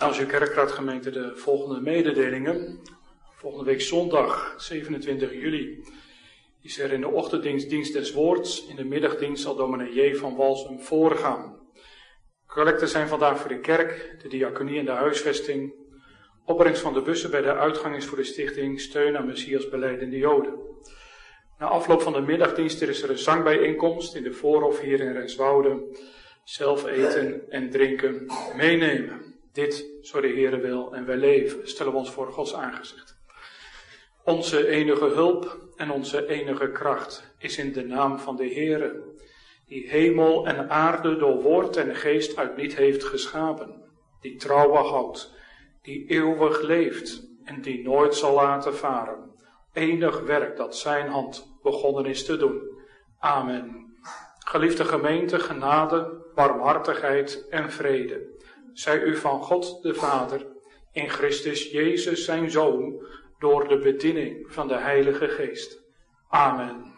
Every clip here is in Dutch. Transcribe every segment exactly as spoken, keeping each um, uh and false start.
Als je kerkraadgemeente de volgende mededelingen. Volgende week zondag, zevenentwintig juli, is er in de ochtenddienst dienst des woords. In de middagdienst zal dominee J. van Walsum voorgaan. Collecten zijn vandaag voor de kerk, de diaconie en de huisvesting. Opbrengst van de bussen bij de uitgang is voor de stichting Steun aan Messias belijdende Joden. Na afloop van de middagdienst is er een zangbijeenkomst in de voorhof hier in Renswoude. Zelf eten en drinken meenemen. Dit, zo de Heere wil en wij leven, stellen we ons voor Gods aangezicht. Onze enige hulp en onze enige kracht is in de naam van de Heere, die hemel en aarde door woord en geest uit niet heeft geschapen, die trouwen houdt, die eeuwig leeft en die nooit zal laten varen. Enig werk dat zijn hand begonnen is te doen. Amen. Geliefde gemeente, genade, barmhartigheid en vrede zij u van God de Vader, in Christus Jezus zijn Zoon, door de bediening van de Heilige Geest. Amen.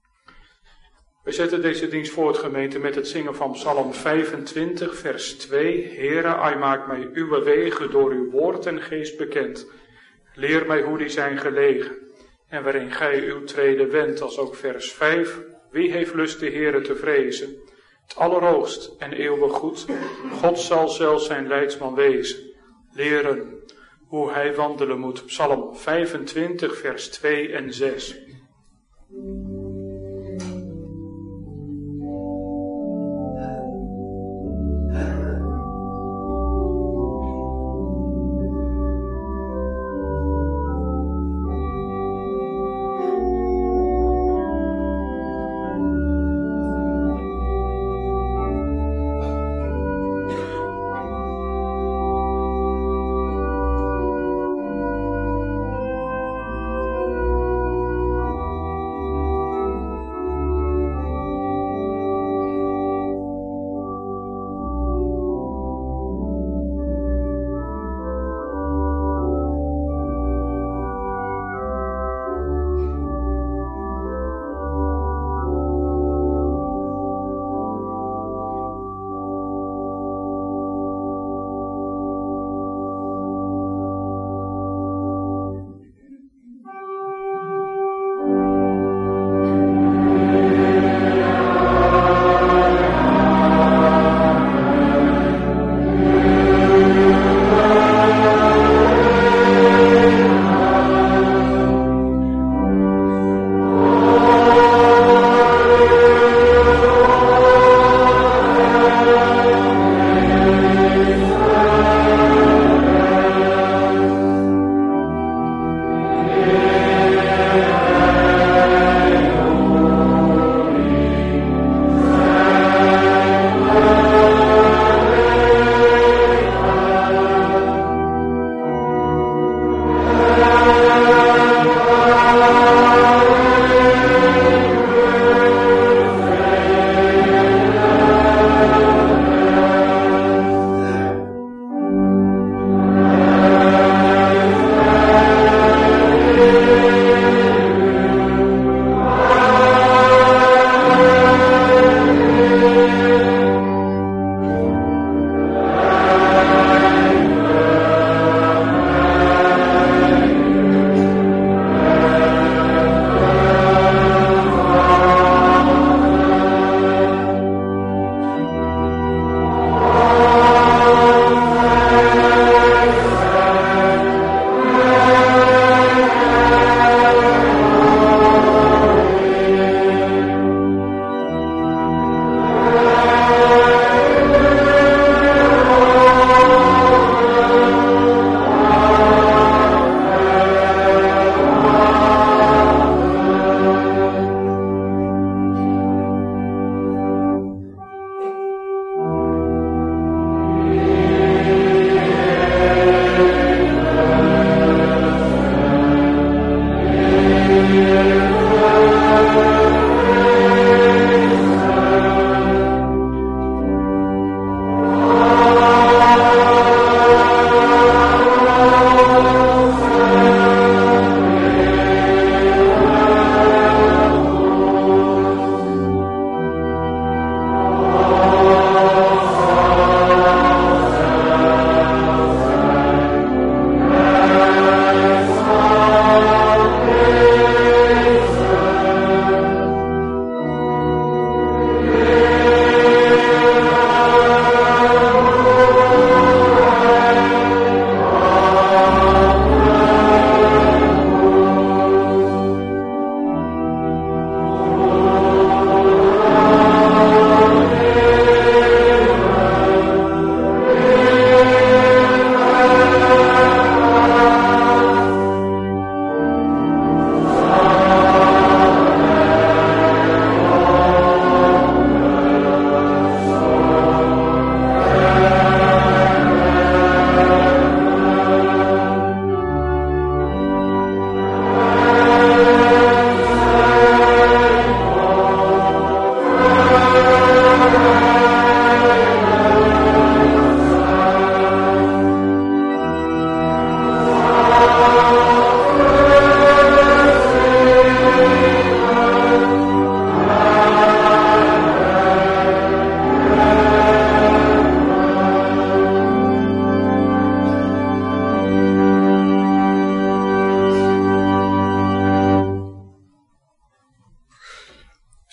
We zetten deze dienst voort, gemeente, met het zingen van Psalm vijfentwintig, vers twee. Heere, ai maak mij uw wegen door uw woord en geest bekend. Leer mij hoe die zijn gelegen, en waarin gij uw treden wendt, als ook vers vijf. Wie heeft lust de Heere te vrezen? Het allerhoogst en eeuwig goed, God zal zelfs zijn leidsman wezen. Leren hoe hij wandelen moet. Psalm vijfentwintig, vers twee en zes. Thank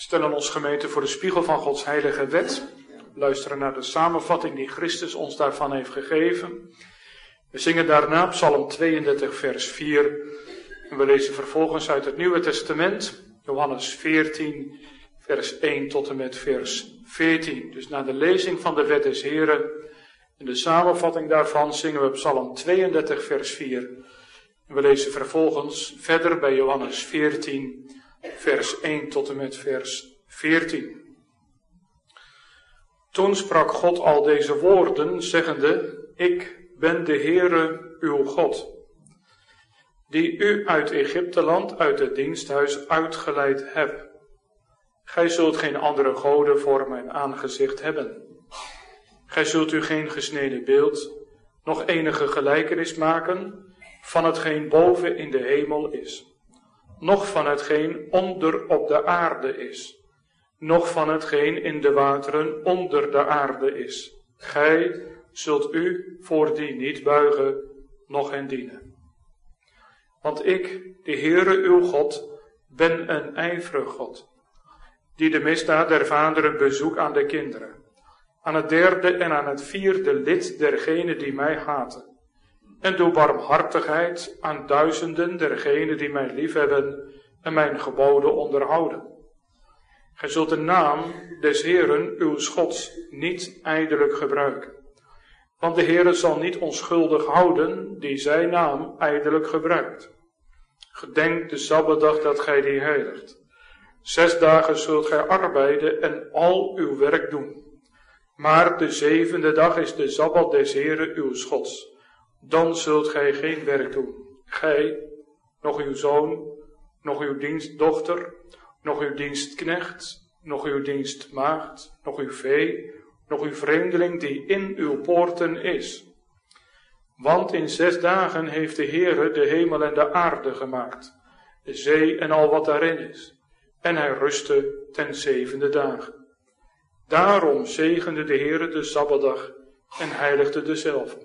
stellen ons gemeente voor de spiegel van Gods heilige wet. Luisteren naar de samenvatting die Christus ons daarvan heeft gegeven. We zingen daarna Psalm tweeëndertig vers vier. En we lezen vervolgens uit het Nieuwe Testament, Johannes veertien vers één tot en met vers veertien. Dus na de lezing van de wet des Heren en de samenvatting daarvan zingen we Psalm tweeëndertig vers vier. En we lezen vervolgens verder bij Johannes veertien vers één tot en met vers veertien. Toen sprak God al deze woorden, zeggende: Ik ben de Heere uw God, die u uit Egypteland, uit het diensthuis uitgeleid heb. Gij zult geen andere goden voor mijn aangezicht hebben. Gij zult u geen gesneden beeld, nog enige gelijkenis maken van hetgeen boven in de hemel is, noch van hetgeen onder op de aarde is, noch van hetgeen in de wateren onder de aarde is. Gij zult u voor die niet buigen, noch hen dienen. Want ik, de Heere uw God, ben een ijverig God, die de misdaad der vaderen bezoek aan de kinderen, aan het derde en aan het vierde lid dergenen die mij haten, en doe barmhartigheid aan duizenden dergenen die mij liefhebben en mijn geboden onderhouden. Gij zult de naam des Heeren uw Gods niet ijdelijk gebruiken, want de Heere zal niet onschuldig houden die zijn naam ijdelijk gebruikt. Gedenk de Sabbatdag dat gij die heiligt. Zes dagen zult gij arbeiden en al uw werk doen. Maar de zevende dag is de Sabbat des Heeren uw Gods. Dan zult gij geen werk doen. Gij, nog uw zoon, nog uw dienstdochter, nog uw dienstknecht, nog uw dienstmaagd, nog uw vee, nog uw vreemdeling die in uw poorten is. Want in zes dagen heeft de Heere de hemel en de aarde gemaakt, de zee en al wat daarin is. En hij rustte ten zevende dagen. Daarom zegende de Heere de Sabbatdag en heiligde dezelfde.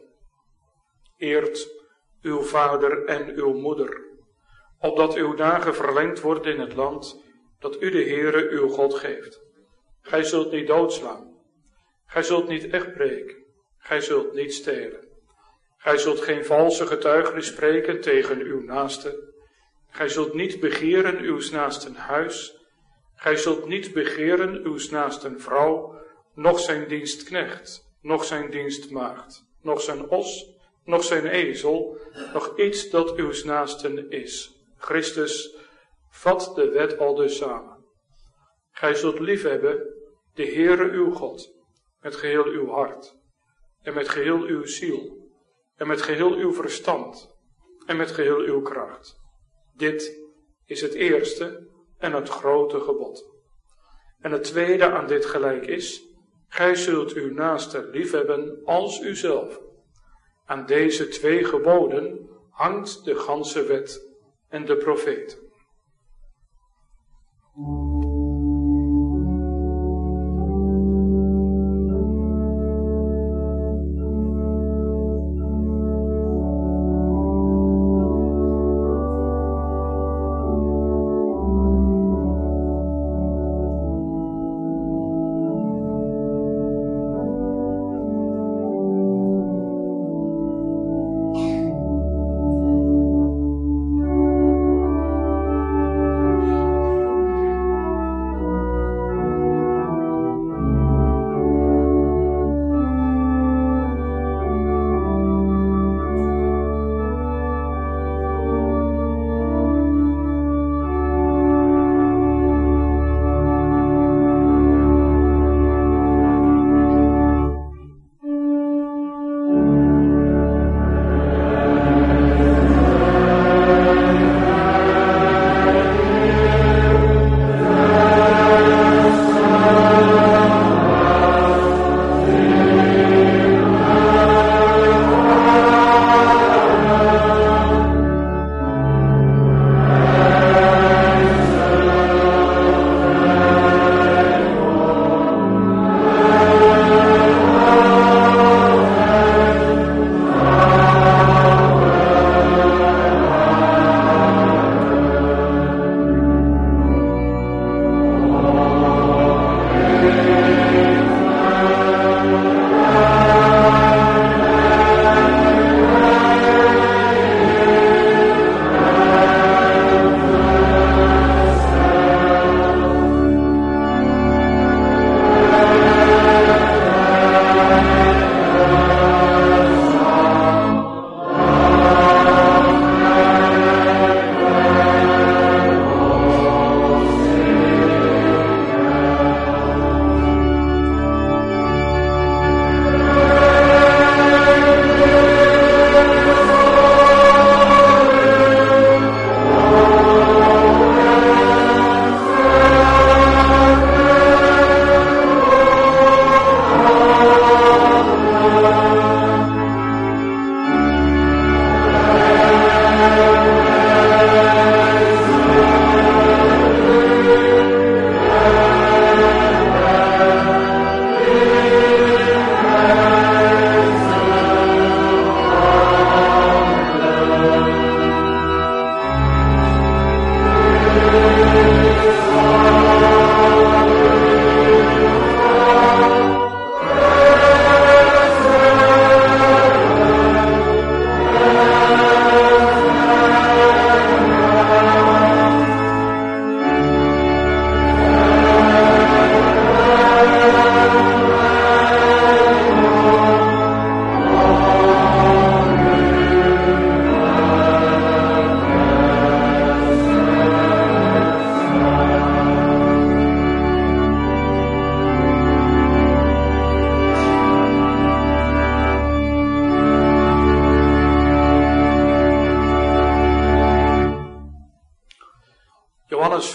Eert uw vader en uw moeder, opdat uw dagen verlengd worden in het land dat u de Heere uw God geeft. Gij zult niet doodslaan. Gij zult niet echtbreken. Gij zult niet stelen. Gij zult geen valse getuigenis spreken tegen uw naaste. Gij zult niet begeren uw naasten huis. Gij zult niet begeren uw naasten vrouw, noch zijn dienstknecht, noch zijn dienstmaagd, noch zijn os, noch zijn ezel, nog iets dat uw naasten is. Christus vat de wet al dus samen. Gij zult liefhebben de Heere uw God, met geheel uw hart, en met geheel uw ziel, en met geheel uw verstand, en met geheel uw kracht. Dit is het eerste en het grote gebod. En het tweede aan dit gelijk is: gij zult uw naaste liefhebben als uzelf. Aan deze twee geboden hangt de ganse wet en de profeten.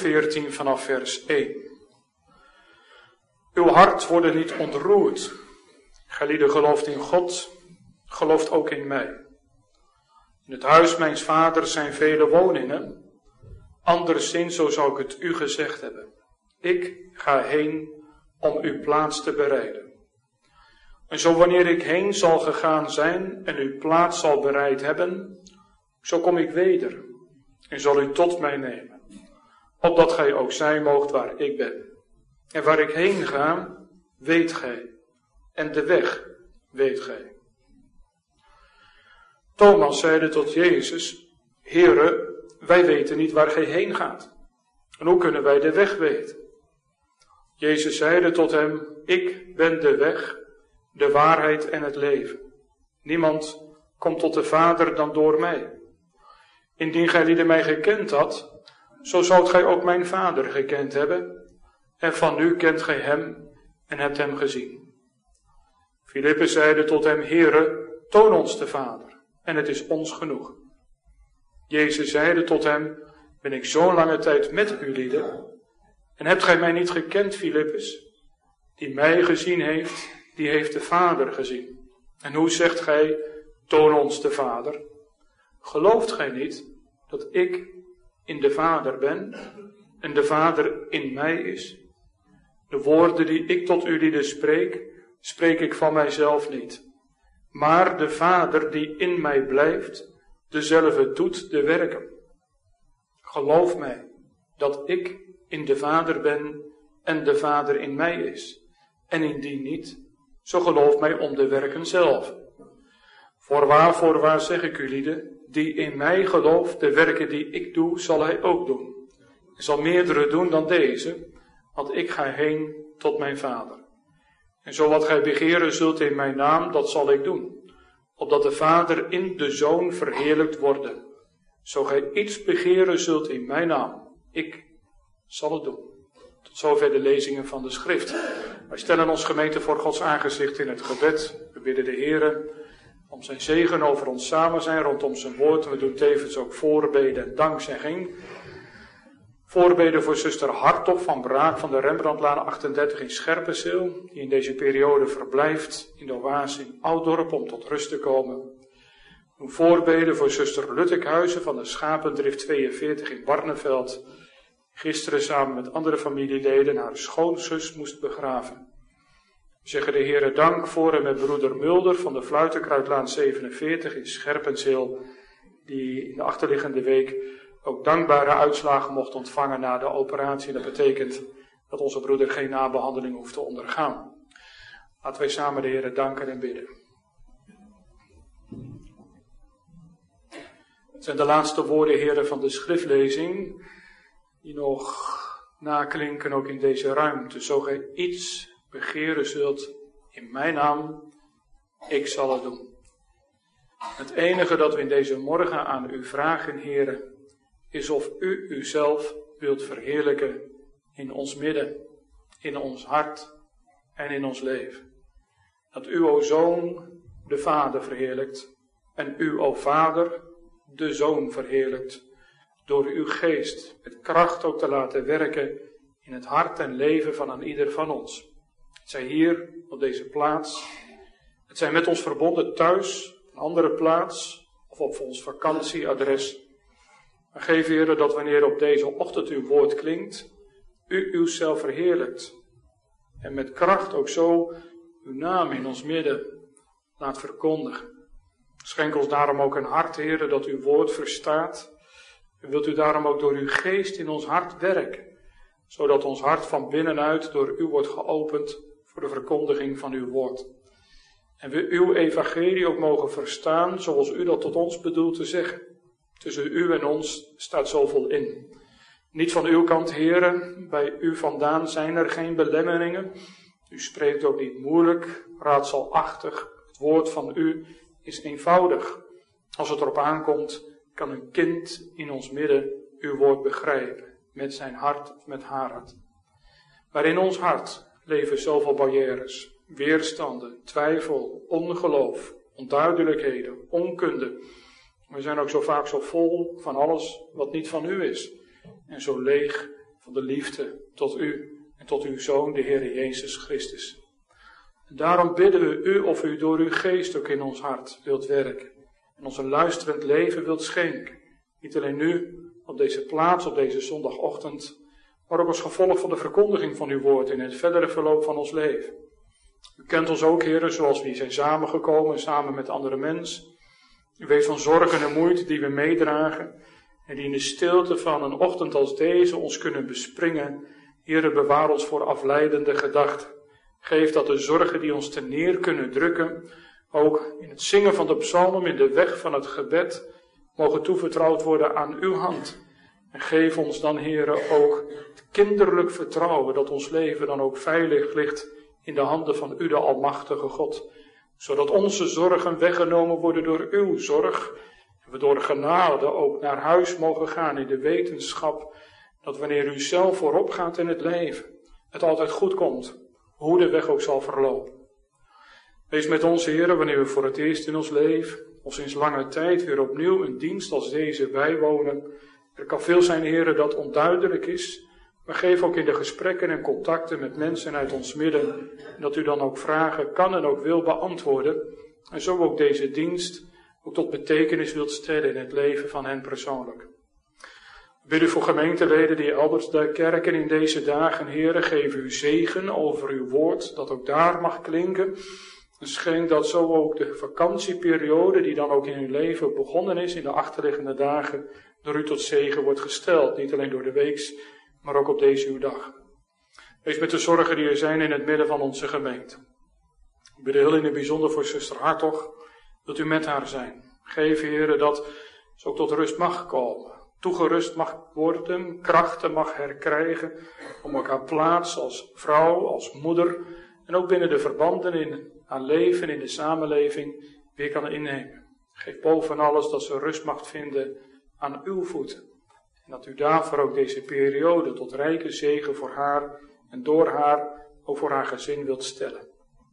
veertien vanaf vers één. Uw hart wordt niet ontroerd. Gelieden gelooft in God, gelooft ook in mij. In het huis mijns vaders zijn vele woningen. Anderszins, zo zou ik het u gezegd hebben. Ik ga heen om uw plaats te bereiden. En zo wanneer ik heen zal gegaan zijn en uw plaats zal bereid hebben, zo kom ik weder en zal u tot mij nemen, opdat gij ook zijn moogt waar ik ben. En waar ik heen ga, weet gij, en de weg weet gij. Thomas zeide tot Jezus, Heere, wij weten niet waar gij heen gaat. En hoe kunnen wij de weg weten? Jezus zeide tot hem, ik ben de weg, de waarheid en het leven. Niemand komt tot de Vader dan door mij. Indien gij lieden mij gekend had, zo zoudt gij ook mijn Vader gekend hebben. En van nu kent gij hem en hebt hem gezien. Filippus zeide tot hem, Heere, toon ons de Vader, en het is ons genoeg. Jezus zeide tot hem, ben ik zo'n lange tijd met u lieden, en hebt gij mij niet gekend, Filippus? Die mij gezien heeft, die heeft de Vader gezien. En hoe zegt gij, toon ons de Vader? Gelooft gij niet dat ik in de Vader ben en de Vader in mij is? De woorden die ik tot u lieden spreek, spreek ik van mijzelf niet. Maar de Vader die in mij blijft, dezelfde doet de werken. Geloof mij dat ik in de Vader ben en de Vader in mij is. En indien niet, zo geloof mij om de werken zelf. Voorwaar, voorwaar zeg ik u lieden, die in mij gelooft, de werken die ik doe, zal hij ook doen. Hij zal meerdere doen dan deze, want ik ga heen tot mijn Vader. En zo wat gij begeren zult in mijn naam, dat zal ik doen, opdat de Vader in de Zoon verheerlijkt worden. Zo gij iets begeren zult in mijn naam, ik zal het doen. Tot zover de lezingen van de schrift. Wij stellen ons gemeente voor Gods aangezicht in het gebed. We bidden de Heere om zijn zegen over ons samen zijn rondom zijn woord. We doen tevens ook voorbeden en dankzegging. Voorbeden voor zuster Hartog van Braak van de Rembrandtlaan achtendertig in Scherpenzeel, die in deze periode verblijft in de oase in Ouddorp om tot rust te komen. Een voorbeden voor zuster Luttekhuizen van de Schapendrift tweeënveertig in Barneveld, gisteren samen met andere familieleden haar schoonzus moest begraven. We zeggen de Heere dank voor en met broeder Mulder van de Fluitenkruidlaan zevenenveertig in Scherpenzeel, die in de achterliggende week ook dankbare uitslagen mocht ontvangen na de operatie. Dat betekent dat onze broeder geen nabehandeling hoeft te ondergaan. Laten wij samen de Heere danken en bidden. Het zijn de laatste woorden, Heere, van de schriftlezing, die nog naklinken ook in deze ruimte. Zo gij iets begeren zult in mijn naam, ik zal het doen. Het enige dat we in deze morgen aan u vragen, Heere, is of u uzelf wilt verheerlijken in ons midden, in ons hart en in ons leven. Dat u, o Zoon, de Vader verheerlijkt en u, o Vader, de Zoon verheerlijkt, door uw geest met kracht ook te laten werken in het hart en leven van een ieder van ons. Het zij hier op deze plaats, het zij met ons verbonden thuis, een andere plaats of op ons vakantieadres. Maar geef, Heer, dat wanneer op deze ochtend uw woord klinkt, u uzelf verheerlijkt. En met kracht ook zo uw naam in ons midden laat verkondigen. Schenk ons daarom ook een hart, Heer, dat uw woord verstaat. En wilt u daarom ook door uw geest in ons hart werken. Zodat ons hart van binnenuit door u wordt geopend voor de verkondiging van uw woord. En we uw evangelie ook mogen verstaan zoals u dat tot ons bedoelt te zeggen. Tussen u en ons staat zoveel in. Niet van uw kant, Heere, bij u vandaan zijn er geen belemmeringen. U spreekt ook niet moeilijk, raadselachtig. Het woord van u is eenvoudig. Als het erop aankomt, kan een kind in ons midden uw woord begrijpen. Met zijn hart of met haar hart. Maar in ons hart leven zoveel barrières, weerstanden, twijfel, ongeloof, onduidelijkheden, onkunde. We zijn ook zo vaak zo vol van alles wat niet van u is. En zo leeg van de liefde tot u en tot uw Zoon, de Heer Jezus Christus. En daarom bidden we u of u door uw geest ook in ons hart wilt werken en ons een luisterend leven wilt schenken. Niet alleen nu, op deze plaats, op deze zondagochtend, maar ook als gevolg van de verkondiging van uw woord in het verdere verloop van ons leven. U kent ons ook, heren, zoals we hier zijn samengekomen, samen met andere mensen. U weet van zorgen en moeite die we meedragen en die in de stilte van een ochtend als deze ons kunnen bespringen. Heren, bewaar ons voor afleidende gedachten. Geef dat de zorgen die ons te neer kunnen drukken, ook in het zingen van de psalm, in de weg van het gebed, mogen toevertrouwd worden aan uw hand. En geef ons dan, heren, ook het kinderlijk vertrouwen dat ons leven dan ook veilig ligt in de handen van u, de Almachtige God. Zodat onze zorgen weggenomen worden door uw zorg. En we door genade ook naar huis mogen gaan in de wetenschap dat wanneer u zelf voorop gaat in het leven, het altijd goed komt, hoe de weg ook zal verlopen. Wees met ons, heren, wanneer we voor het eerst in ons leven, of sinds lange tijd weer opnieuw een dienst als deze bijwonen. Er kan veel zijn, heren, dat onduidelijk is, maar geef ook in de gesprekken en contacten met mensen uit ons midden, dat u dan ook vragen kan en ook wil beantwoorden, en zo ook deze dienst ook tot betekenis wilt stellen in het leven van hen persoonlijk. We bidden voor gemeenteleden die elders de kerken in deze dagen, heren, geef uw zegen over uw woord, dat ook daar mag klinken. En schenk dat zo ook de vakantieperiode, die dan ook in uw leven begonnen is, in de achterliggende dagen, door u tot zegen wordt gesteld. Niet alleen door de weeks, maar ook op deze uw dag. Wees met de zorgen die er zijn in het midden van onze gemeente. Ik bid heel in het bijzonder voor zuster Hartog, dat u met haar zijn. Geef, heren, dat ze ook tot rust mag komen. Toegerust mag worden, krachten mag herkrijgen, om ook haar plaats als vrouw, als moeder, en ook binnen de verbanden in haar leven, in de samenleving, weer kan innemen. Geef boven alles dat ze rust mag vinden aan uw voeten. En dat u daarvoor ook deze periode tot rijke zegen voor haar en door haar, ook voor haar gezin wilt stellen.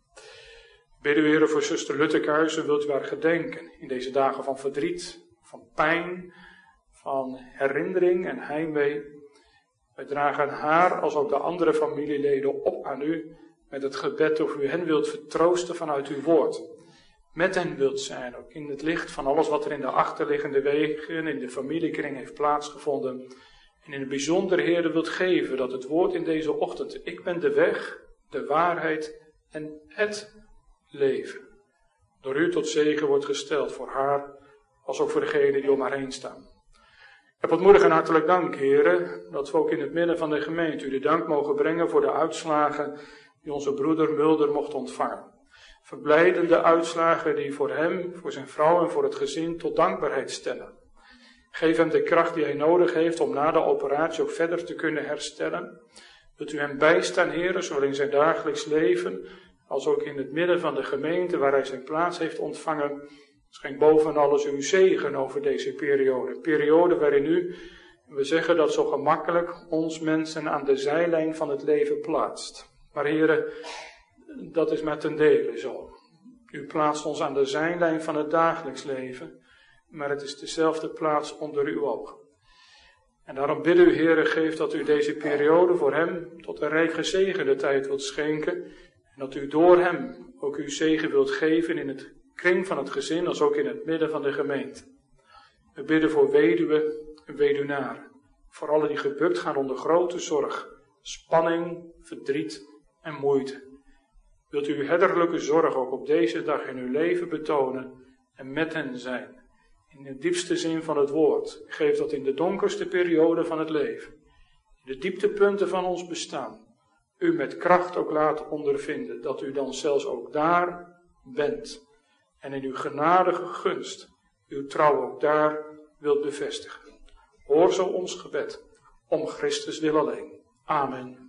Bidden we, heren, voor zuster Luttekuijzen, wilt u haar gedenken in deze dagen van verdriet, van pijn, van herinnering en heimwee. Wij dragen haar, als ook de andere familieleden, op aan u, met het gebed of u hen wilt vertroosten vanuit uw woord. Met hen wilt zijn, ook in het licht van alles wat er in de achterliggende wegen, in de familiekring heeft plaatsgevonden. En in het bijzonder, Heer, wilt geven dat het woord in deze ochtend, ik ben de weg, de waarheid en het leven, door u tot zegen wordt gesteld voor haar, als ook voor degenen die om haar heen staan. Ik heb ontmoedig en hartelijk dank, heren, dat we ook in het midden van de gemeente u de dank mogen brengen voor de uitslagen die onze broeder Mulder mocht ontvangen. Verblijdende uitslagen die voor hem, voor zijn vrouw en voor het gezin tot dankbaarheid stemmen. Geef hem de kracht die hij nodig heeft om na de operatie ook verder te kunnen herstellen. Wilt u hem bijstaan, heren, zowel in zijn dagelijks leven als ook in het midden van de gemeente waar hij zijn plaats heeft ontvangen. Schenk boven alles uw zegen over deze periode. Een periode waarin u, we zeggen dat zo gemakkelijk, ons mensen aan de zijlijn van het leven plaatst. Maar heren, dat is maar ten dele zo. U plaatst ons aan de zijlijn van het dagelijks leven, maar het is dezelfde plaats onder uw oog. En daarom bidden u, heren, geef dat u deze periode voor hem tot een rijk gezegende tijd wilt schenken. En dat u door hem ook uw zegen wilt geven in het kring van het gezin, als ook in het midden van de gemeente. We bidden voor weduwen en weduwnaren. Voor allen die gebukt gaan onder grote zorg, spanning, verdriet en moeite. Wilt u uw herderlijke zorg ook op deze dag in uw leven betonen en met hen zijn. In de diepste zin van het woord. Geef dat in de donkerste periode van het leven. In de dieptepunten van ons bestaan. U met kracht ook laat ondervinden. Dat u dan zelfs ook daar bent. En in uw genadige gunst uw trouw ook daar wilt bevestigen. Hoor zo ons gebed. Om Christus wil alleen. Amen.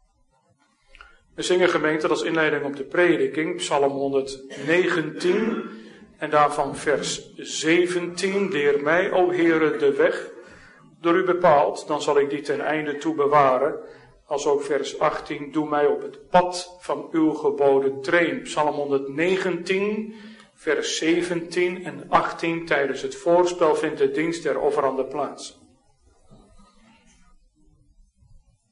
We zingen, gemeente, als inleiding op de prediking, Psalm honderdnegentien, en daarvan vers zeventien. Leer mij, o Heere, de weg, door u bepaald, dan zal ik die ten einde toe bewaren. Als ook vers achttien, doe mij op het pad van uw geboden treen. Psalm honderdnegentien, vers zeventien en achttien, tijdens het voorspel vindt de dienst der offerande plaats.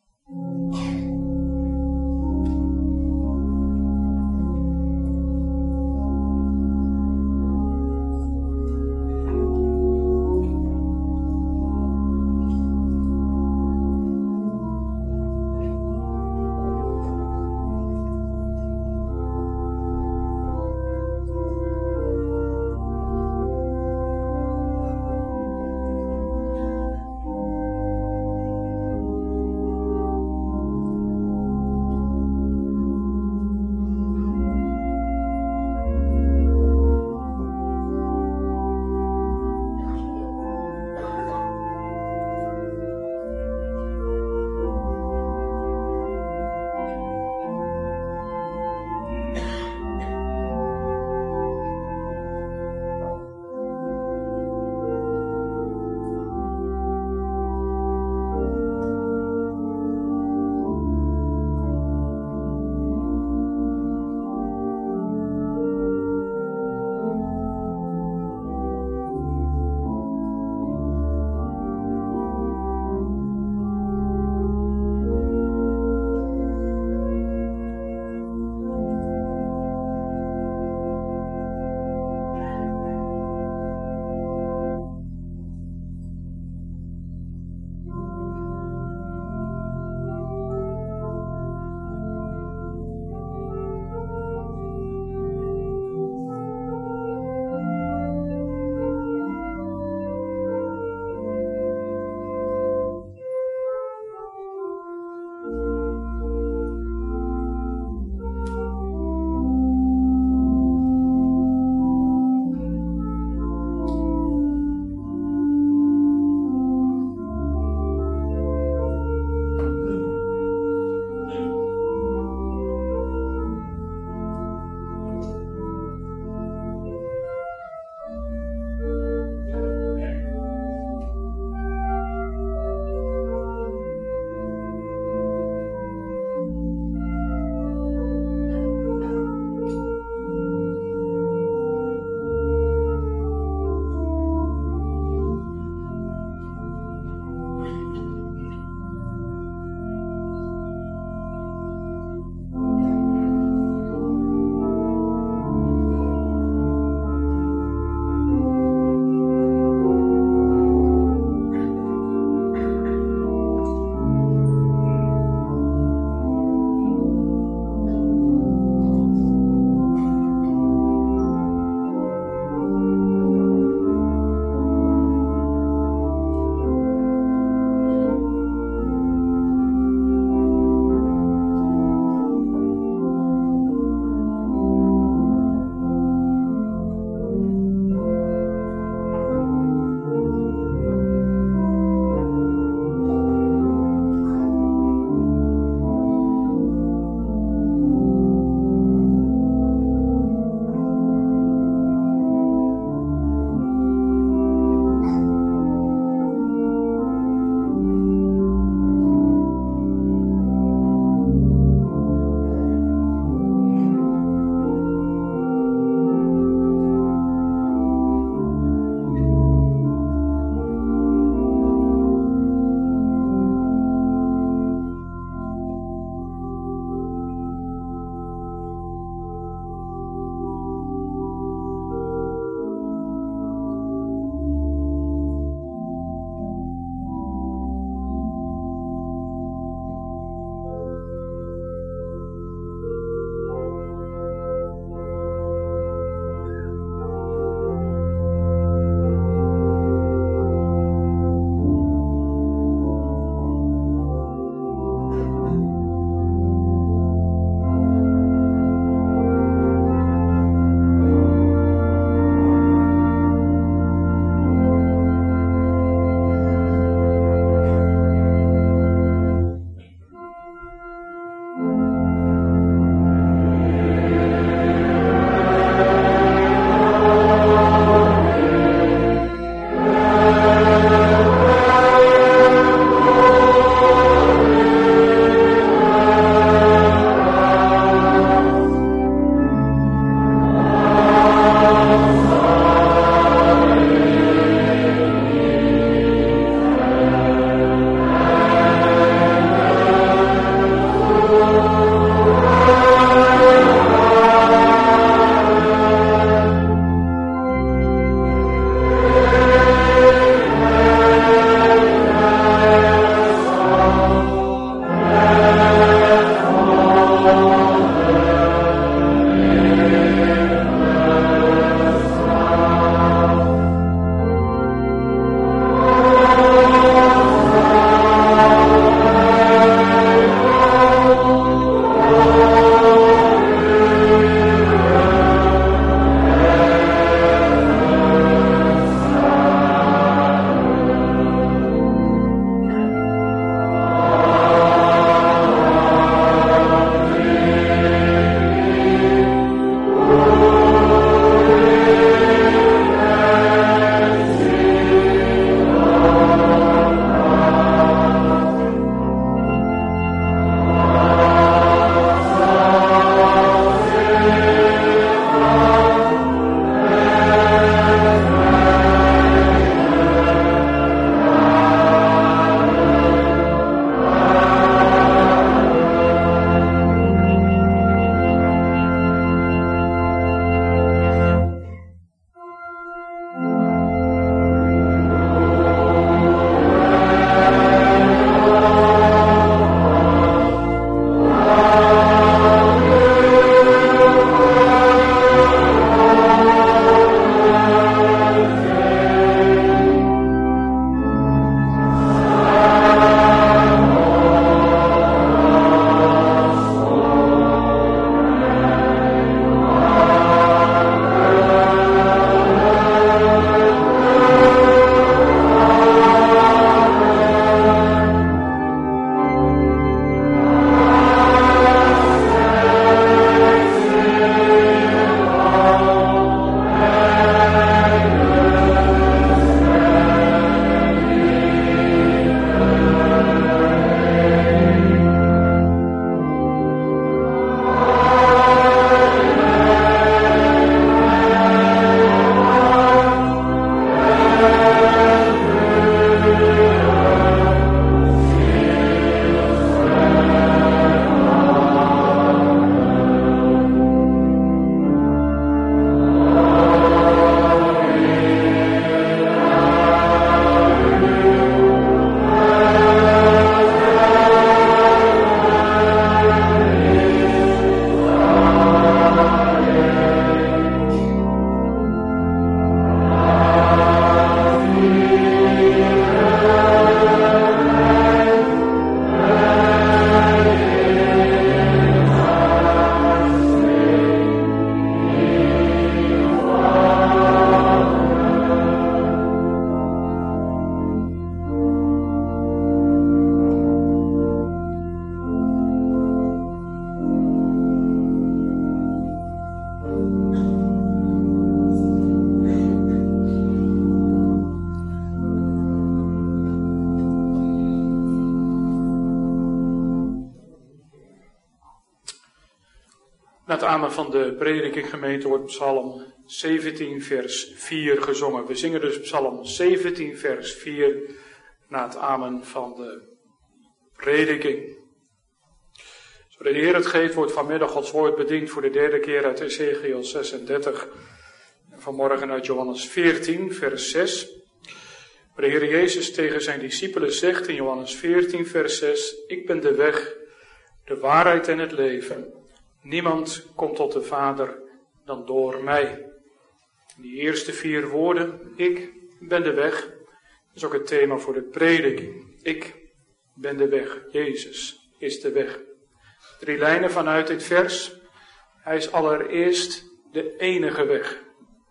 Na het amen van de prediking gemeente wordt Psalm zeventien vers vier gezongen. We zingen dus Psalm zeventien vers vier na het amen van de prediking. Zo de Heer het geeft, wordt vanmiddag Gods woord bediend voor de derde keer uit Ezechiel zesendertig. En vanmorgen uit Johannes veertien vers zes. Waar de Heer Jezus tegen zijn discipelen zegt in Johannes veertien vers zes. Ik ben de weg, de waarheid en het leven. Niemand komt tot de Vader dan door mij. Die eerste vier woorden, ik ben de weg, is ook het thema voor de prediking. Ik ben de weg, Jezus is de weg. Drie lijnen vanuit dit vers. Hij is allereerst de enige weg.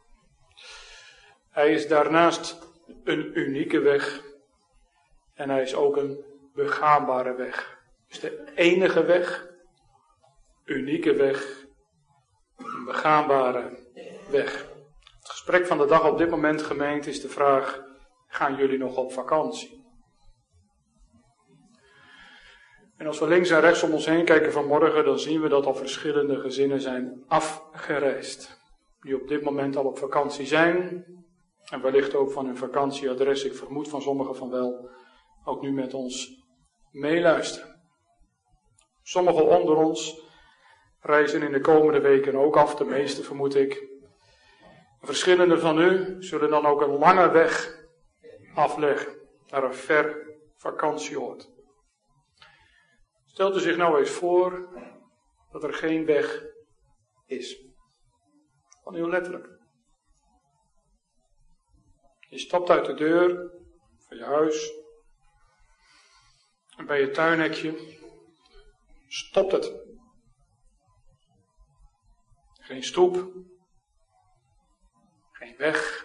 Hij is daarnaast een unieke weg. En hij is ook een begaanbare weg. Dus de enige weg, unieke weg, een begaanbare weg. Het gesprek van de dag op dit moment, gemeente, is de vraag: gaan jullie nog op vakantie? En als we links en rechts om ons heen kijken vanmorgen, dan zien we dat al verschillende gezinnen zijn afgereisd. Die op dit moment al op vakantie zijn. En wellicht ook van hun vakantieadres, ik vermoed van sommigen van wel, ook nu met ons meeluisteren. Sommigen onder ons reizen in de komende weken ook af, de meeste vermoed ik. Verschillende van u zullen dan ook een lange weg afleggen naar een ver vakantieoord. Stelt u zich nou eens voor dat er geen weg is. Gewoon heel letterlijk. Je stapt uit de deur van je huis en bij je tuinhekje stopt het. Geen stoep, geen weg,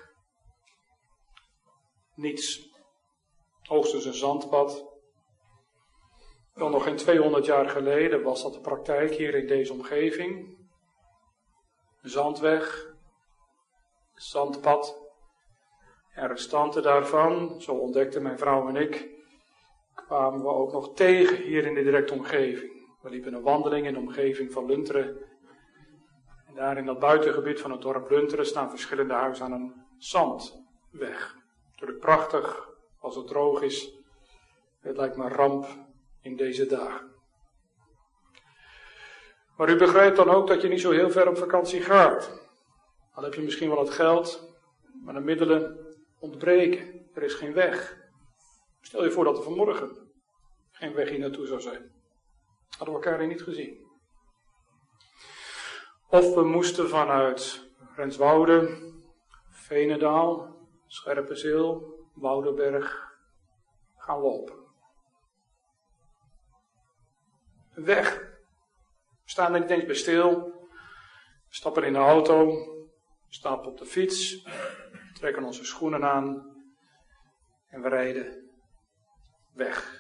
niets. Hoogstens een zandpad. Wel nog geen tweehonderd jaar geleden was dat de praktijk hier in deze omgeving. Een zandweg, een zandpad. En restanten daarvan, zo ontdekten mijn vrouw en ik, kwamen we ook nog tegen hier in de directe omgeving. We liepen een wandeling in de omgeving van Lunteren. En daar in dat buitengebied van het dorp Lunteren staan verschillende huizen aan een zandweg. Natuurlijk prachtig als het droog is. Het lijkt me een ramp in deze dagen. Maar u begrijpt dan ook dat je niet zo heel ver op vakantie gaat. Al heb je misschien wel het geld, maar de middelen ontbreken. Er is geen weg. Stel je voor dat er vanmorgen geen weg hier naartoe zou zijn. Hadden we elkaar hier niet gezien. Of we moesten vanuit Renswoude, Veenendaal, Scherpenzeel, Woudenberg gaan lopen. Een weg. We staan er niet eens bij stil. We stappen in de auto, we stappen op de fiets, trekken onze schoenen aan en we rijden weg.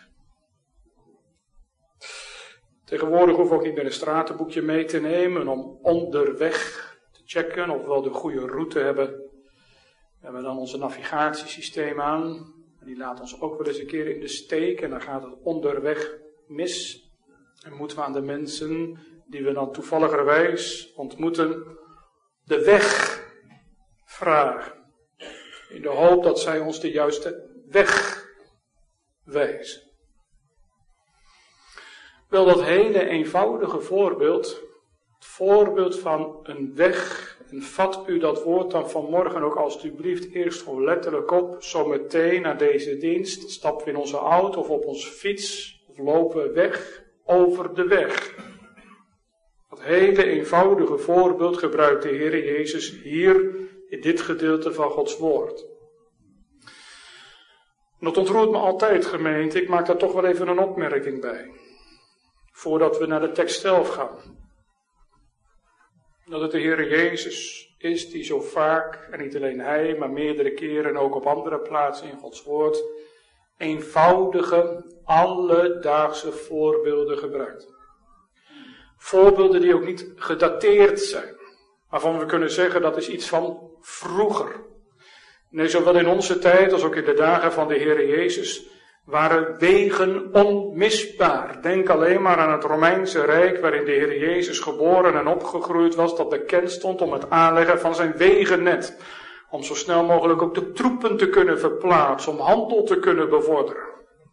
Tegenwoordig hoeven we ook niet meer een stratenboekje mee te nemen om onderweg te checken of we wel de goede route hebben. We hebben dan onze navigatiesysteem aan en die laat ons ook wel eens een keer in de steek en dan gaat het onderweg mis. En moeten we aan de mensen die we dan toevalligerwijs ontmoeten de weg vragen. In de hoop dat zij ons de juiste weg wijzen. Wel, dat hele eenvoudige voorbeeld, het voorbeeld van een weg, en vat u dat woord dan vanmorgen ook alstublieft eerst gewoon letterlijk op, zometeen na deze dienst, stappen we in onze auto of op onze fiets, of lopen we weg over de weg. Dat hele eenvoudige voorbeeld gebruikt de Heer Jezus hier in dit gedeelte van Gods woord. En dat ontroert me altijd, gemeente, ik maak daar toch wel even een opmerking bij. Voordat we naar de tekst zelf gaan. Dat het de Heer Jezus is die zo vaak, en niet alleen Hij, maar meerdere keren ook op andere plaatsen in Gods woord, eenvoudige, alledaagse voorbeelden gebruikt. Voorbeelden die ook niet gedateerd zijn. Waarvan we kunnen zeggen dat is iets van vroeger. Nee, zowel in onze tijd als ook in de dagen van de Heer Jezus waren wegen onmisbaar. Denk alleen maar aan het Romeinse Rijk waarin de Heer Jezus geboren en opgegroeid was, dat bekend stond om het aanleggen van zijn wegennet. Om zo snel mogelijk ook de troepen te kunnen verplaatsen, om handel te kunnen bevorderen.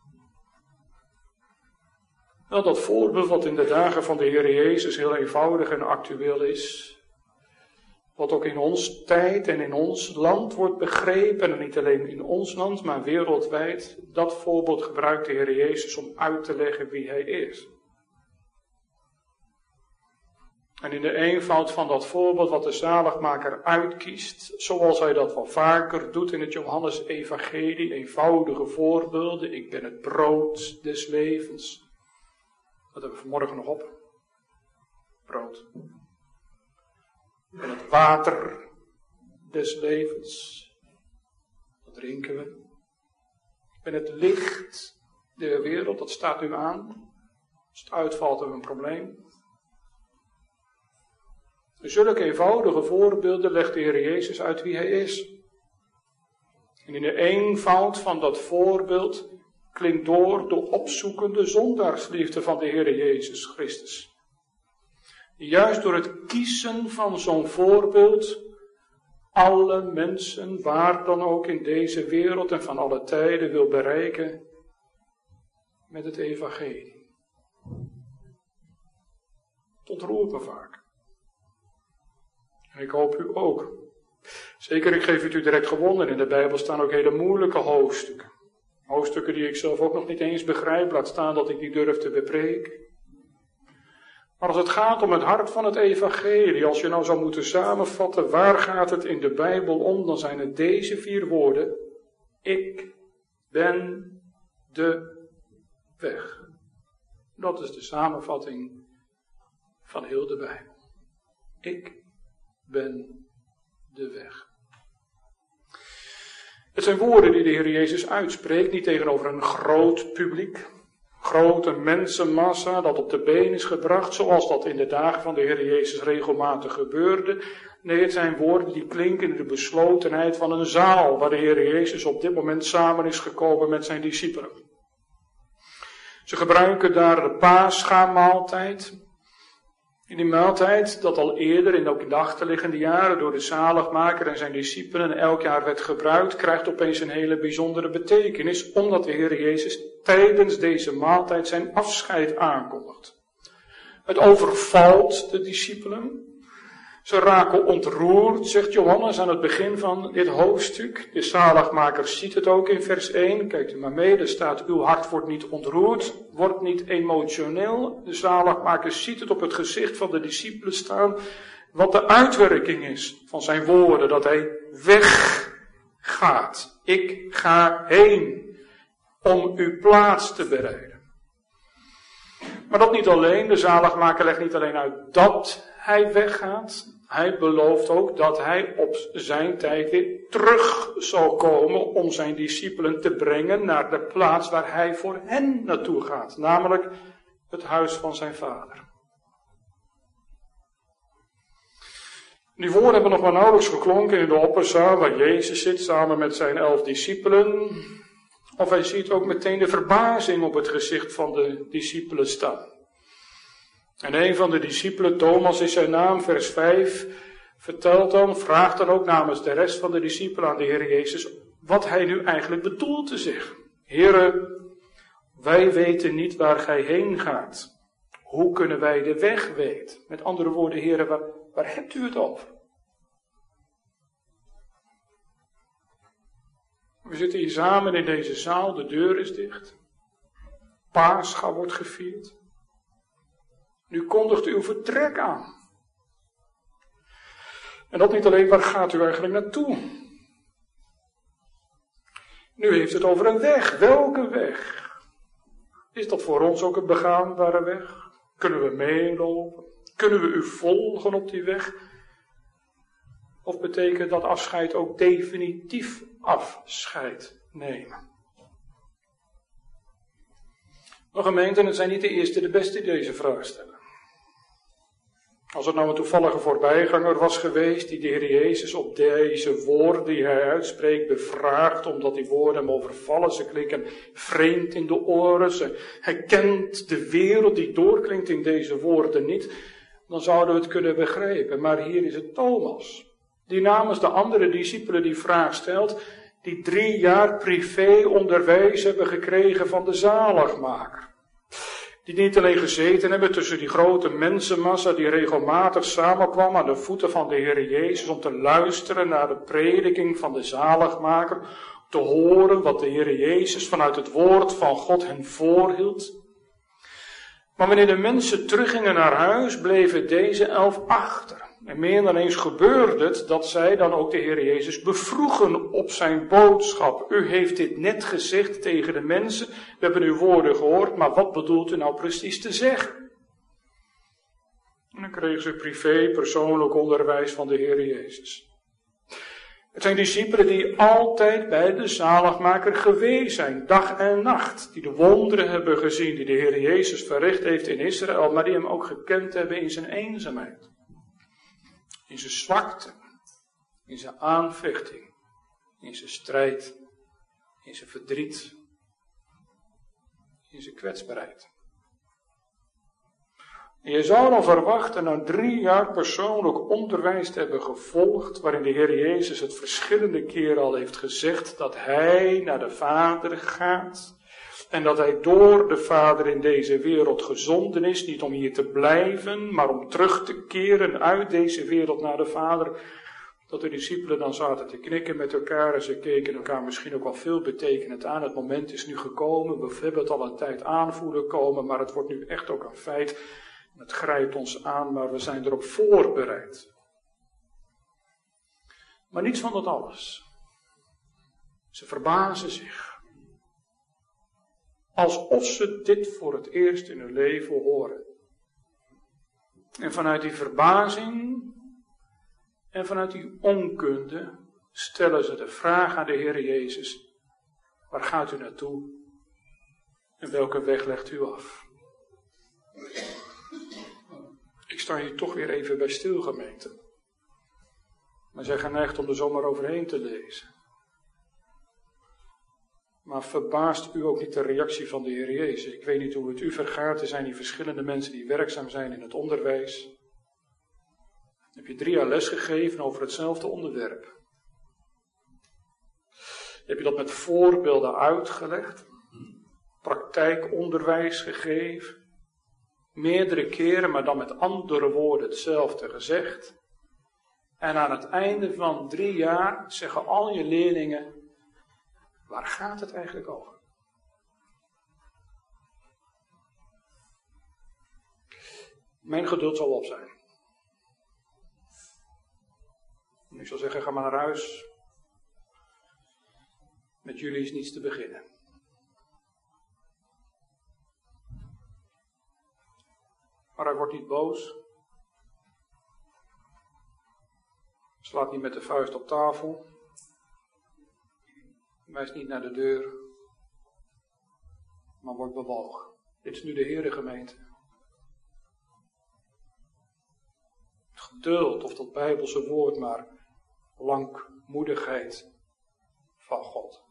Wel, dat voorbeeld wat in de dagen van de Heer Jezus heel eenvoudig en actueel is, wat ook in ons tijd en in ons land wordt begrepen, en niet alleen in ons land, maar wereldwijd, dat voorbeeld gebruikt de Heer Jezus om uit te leggen wie Hij is. En in de eenvoud van dat voorbeeld wat de zaligmaker uitkiest, zoals Hij dat wel vaker doet in het Johannes-evangelie, eenvoudige voorbeelden, ik ben het brood des levens. Dat hebben we vanmorgen nog op. Brood. En het water des levens. Dat drinken we. Ik ben het licht der wereld. Dat staat nu aan. Als het uitvalt hebben we een probleem. Zulke eenvoudige voorbeelden legt de Heer Jezus uit wie Hij is. En in de eenvoud van dat voorbeeld klinkt door de opzoekende zondaarsliefde van de Heer Jezus Christus. Juist door het kiezen van zo'n voorbeeld alle mensen, waar dan ook in deze wereld en van alle tijden, wil bereiken met het evangelie. Het ontroert me vaak. En ik hoop u ook. Zeker, ik geef het u direct gewonnen. In de Bijbel staan ook hele moeilijke hoofdstukken. Hoofdstukken die ik zelf ook nog niet eens begrijp, laat staan dat ik die durf te bepreken. Maar als het gaat om het hart van het evangelie, als je nou zou moeten samenvatten, waar gaat het in de Bijbel om, dan zijn het deze vier woorden. Ik ben de weg. Dat is de samenvatting van heel de Bijbel. Ik ben de weg. Het zijn woorden die de Heer Jezus uitspreekt, niet tegenover een groot publiek, grote mensenmassa dat op de been is gebracht, zoals dat in de dagen van de Heer Jezus regelmatig gebeurde. Nee, het zijn woorden die klinken in de beslotenheid van een zaal, waar de Heer Jezus op dit moment samen is gekomen met zijn discipelen. Ze gebruiken daar de Paschamaaltijd. In die maaltijd, dat al eerder en ook in de achterliggende jaren door de zaligmaker en zijn discipelen elk jaar werd gebruikt, krijgt opeens een hele bijzondere betekenis, omdat de Heer Jezus tijdens deze maaltijd zijn afscheid aankondigt. Het overvalt de discipelen. Ze raken ontroerd, zegt Johannes aan het begin van dit hoofdstuk. De zaligmaker ziet het ook in vers één. Kijkt u maar mee, er staat, uw hart wordt niet ontroerd, wordt niet emotioneel. De zaligmaker ziet het op het gezicht van de discipelen staan, wat de uitwerking is van zijn woorden, dat hij weggaat. Ik ga heen om uw plaats te bereiden. Maar dat niet alleen, de zaligmaker legt niet alleen uit dat hij weggaat. Hij belooft ook dat hij op zijn tijd weer terug zal komen om zijn discipelen te brengen naar de plaats waar hij voor hen naartoe gaat. Namelijk het huis van zijn vader. Die woorden hebben nog maar nauwelijks geklonken in de opperzaal waar Jezus zit samen met zijn elf discipelen. Of hij ziet ook meteen de verbazing op het gezicht van de discipelen staan. En een van de discipelen, Thomas is zijn naam, vers vijf, vertelt dan, vraagt dan ook namens de rest van de discipelen aan de Heer Jezus, wat hij nu eigenlijk bedoelt te zeggen. Heere, wij weten niet waar gij heen gaat. Hoe kunnen wij de weg weten? Met andere woorden, Heere, waar, waar hebt u het over? We zitten hier samen in deze zaal, de deur is dicht. Pascha wordt gevierd. Nu kondigt u uw vertrek aan. En dat niet alleen, waar gaat u eigenlijk naartoe? Nu heeft het over een weg. Welke weg? Is dat voor ons ook een begaanbare weg? Kunnen we meelopen? Kunnen we u volgen op die weg? Of betekent dat afscheid ook definitief afscheid nemen? Maar gemeenten, het zijn niet de eerste de beste die deze vraag stellen. Als het nou een toevallige voorbijganger was geweest die de Heer Jezus op deze woorden die hij uitspreekt bevraagt, omdat die woorden hem overvallen, ze klinken vreemd in de oren, ze, hij kent de wereld die doorklinkt in deze woorden niet, dan zouden we het kunnen begrijpen. Maar hier is het Thomas, die namens de andere discipelen die vraag stelt, die drie jaar privé onderwijs hebben gekregen van de zaligmaker. Die niet alleen gezeten hebben tussen die grote mensenmassa die regelmatig samenkwam aan de voeten van de Heer Jezus om te luisteren naar de prediking van de zaligmaker, te horen wat de Heer Jezus vanuit het woord van God hen voorhield. Maar wanneer de mensen teruggingen naar huis, bleven deze elf achter. En meer dan eens gebeurde het dat zij dan ook de Heer Jezus bevroegen op zijn boodschap. U heeft dit net gezegd tegen de mensen, we hebben uw woorden gehoord, maar wat bedoelt u nou precies te zeggen? En dan kregen ze privé, persoonlijk onderwijs van de Heer Jezus. Het zijn discipelen die altijd bij de zaligmaker geweest zijn, dag en nacht. Die de wonderen hebben gezien, die de Heer Jezus verricht heeft in Israël, maar die hem ook gekend hebben in zijn eenzaamheid. In zijn zwakte, in zijn aanvechting, in zijn strijd, in zijn verdriet, in zijn kwetsbaarheid. En je zou dan verwachten, na drie jaar persoonlijk onderwijs te hebben gevolgd, waarin de Heer Jezus het verschillende keren al heeft gezegd dat hij naar de Vader gaat. En dat hij door de Vader in deze wereld gezonden is, niet om hier te blijven, maar om terug te keren uit deze wereld naar de Vader. Dat de discipelen dan zaten te knikken met elkaar en ze keken elkaar misschien ook wel veel betekenend aan. Het moment is nu gekomen, we hebben het al een tijd aan voelen komen, maar het wordt nu echt ook een feit. Het grijpt ons aan, maar we zijn erop voorbereid. Maar niets van dat alles. Ze verbazen zich. Alsof ze dit voor het eerst in hun leven horen. En vanuit die verbazing en vanuit die onkunde stellen ze de vraag aan de Heer Jezus: waar gaat u naartoe en welke weg legt u af? Ik sta hier toch weer even bij stil, gemeente. Maar zij geneigd om er zomaar overheen te lezen. Maar verbaast u ook niet de reactie van de Heer Jezus? Ik weet niet hoe het u vergaat. Er zijn die verschillende mensen die werkzaam zijn in het onderwijs. Heb je drie jaar les gegeven over hetzelfde onderwerp? Heb je dat met voorbeelden uitgelegd? Praktijkonderwijs gegeven? Meerdere keren, maar dan met andere woorden hetzelfde gezegd. En aan het einde van drie jaar zeggen al je leerlingen: waar gaat het eigenlijk over? Mijn geduld zal op zijn. En ik zal zeggen, ga maar naar huis. Met jullie is niets te beginnen. Maar hij wordt niet boos. Slaat niet met de vuist op tafel. Wijst niet naar de deur. Maar wordt bewogen. Dit is nu de Heerengemeente. Het geduld of dat Bijbelse woord, maar langmoedigheid van God.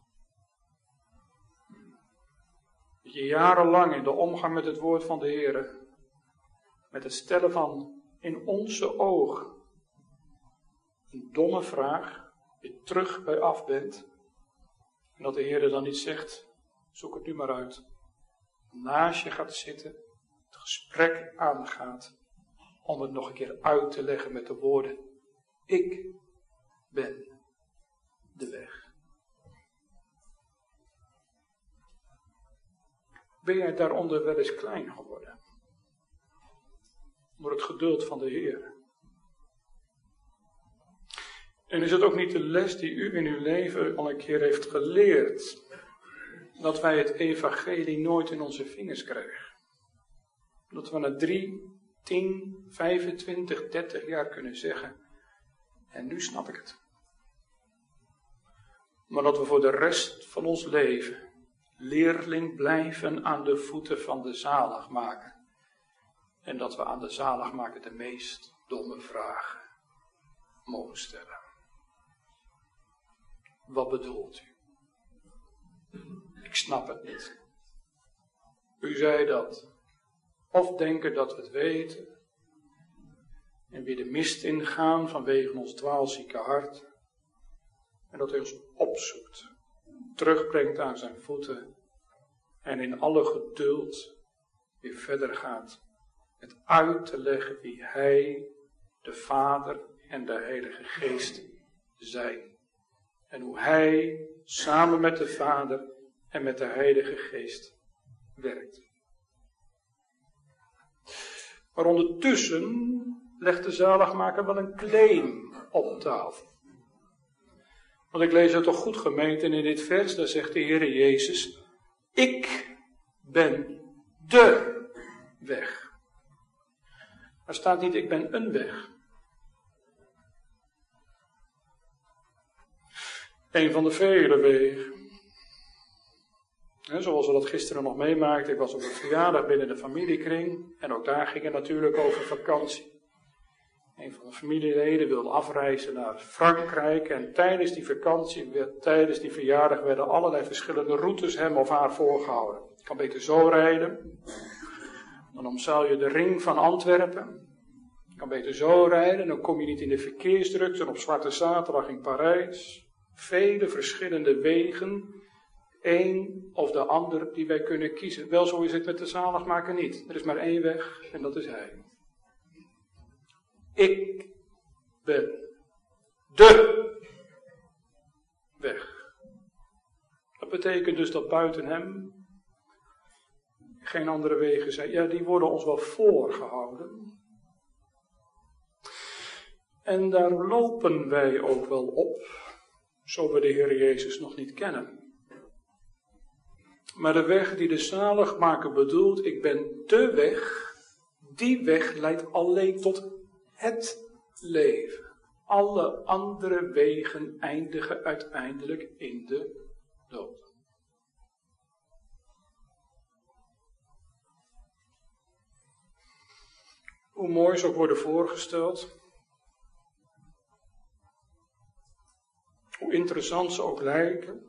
Dat je jarenlang in de omgang met het woord van de Heer, met het stellen van in onze ogen een domme vraag, weer terug bij af bent. En dat de Heer dan niet zegt, zoek het nu maar uit. Naast je gaat zitten, het gesprek aangaat, om het nog een keer uit te leggen met de woorden: ik ben de weg. Ben jij daaronder wel eens klein geworden? Door het geduld van de Heer. En is het ook niet de les die u in uw leven al een keer heeft geleerd? Dat wij het evangelie nooit in onze vingers krijgen. Dat we na drie, tien, vijfentwintig, dertig jaar kunnen zeggen: en nu snap ik het. Maar dat we voor de rest van ons leven leerling blijven aan de voeten van de zaligmaker. En dat we aan de zaligmaker de meest domme vragen mogen stellen. Wat bedoelt u? Ik snap het niet. U zei dat. Of denken dat we het weten. En weer de mist ingaan vanwege ons dwaalzieke hart. En dat hij ons opzoekt. Terugbrengt aan zijn voeten. En in alle geduld weer verder gaat. Met uit te leggen wie hij, de Vader en de Heilige Geest zijn. En hoe hij samen met de Vader en met de Heilige Geest werkt. Maar ondertussen legt de zaligmaker wel een claim op tafel. Want ik lees het toch goed, gemeente, en in dit vers, daar zegt de Heere Jezus: ik ben de weg. Er staat niet, ik ben een weg. Een van de vele wegen. He, zoals we dat gisteren nog meemaakten. Ik was op een verjaardag binnen de familiekring. En ook daar ging het natuurlijk over vakantie. Een van de familieleden wilde afreizen naar Frankrijk. En tijdens die vakantie, tijdens die verjaardag, werden allerlei verschillende routes hem of haar voorgehouden. Je kan beter zo rijden. Dan omzeil je de ring van Antwerpen. Je kan beter zo rijden. Dan kom je niet in de verkeersdrukte op Zwarte Zaterdag in Parijs. Vele verschillende wegen. Eén of de ander die wij kunnen kiezen. Wel, zo is het met de zaligmaker niet. Er is maar één weg en dat is hij. Ik ben de weg. Dat betekent dus dat buiten hem geen andere wegen zijn. Ja, die worden ons wel voorgehouden. En daar lopen wij ook wel op, zo we de Heer Jezus nog niet kennen. Maar de weg die de zaligmaker bedoelt, ik ben de weg, die weg leidt alleen tot het leven. Alle andere wegen eindigen uiteindelijk in de dood. Hoe mooi ze ook worden voorgesteld, hoe interessant ze ook lijken,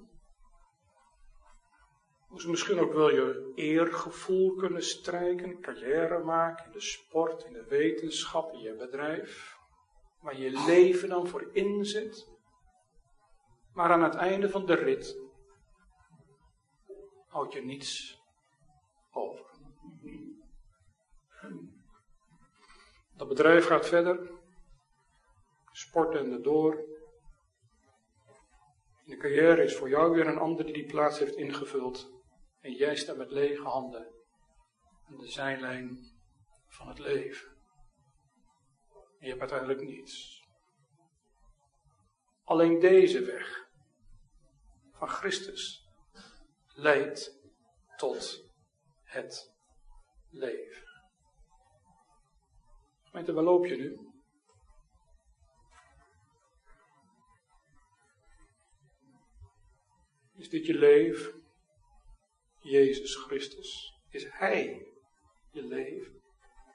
hoe ze misschien ook wel je eergevoel kunnen strijken, carrière maken in de sport, in de wetenschap, in je bedrijf, waar je leven dan voor inzet. Maar aan het einde van de rit houd je niets over. Dat bedrijf gaat verder, sportende door. De carrière is voor jou weer een ander die die plaats heeft ingevuld. En jij staat met lege handen aan de zijlijn van het leven. En je hebt uiteindelijk niets. Alleen deze weg van Christus leidt tot het leven. Gemeente, waar loop je nu? Is dit je leven? Jezus Christus. Is Hij je leven?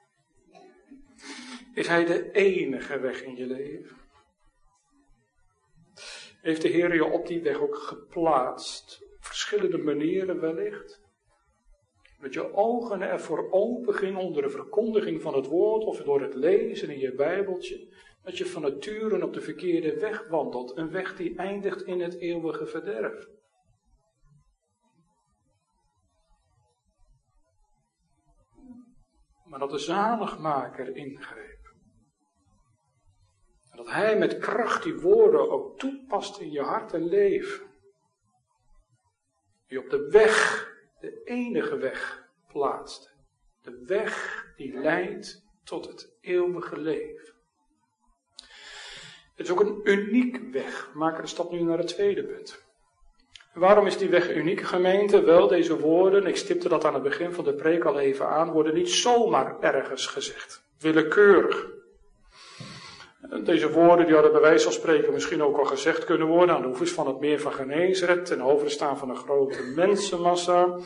Is Hij de enige weg in je leven? Heeft de Heer je op die weg ook geplaatst? Op verschillende manieren wellicht. Dat je ogen ervoor open gingen onder de verkondiging van het woord of door het lezen in je Bijbeltje. Dat je van nature op de verkeerde weg wandelt. Een weg die eindigt in het eeuwige verderf. Maar dat de zaligmaker ingreep. En dat hij met kracht die woorden ook toepast in je hart en leven. Die op de weg, de enige weg, plaatste. De weg die leidt tot het eeuwige leven. Het is ook een uniek weg. We maken de stap nu naar het tweede punt. Waarom is die weg uniek, gemeente? Wel, deze woorden, ik stipte dat aan het begin van de preek al even aan, worden niet zomaar ergens gezegd. Willekeurig. Deze woorden die hadden bij wijze van spreken misschien ook al gezegd kunnen worden aan de oevers van het meer van Genesaret, ten overstaan van een grote mensenmassa.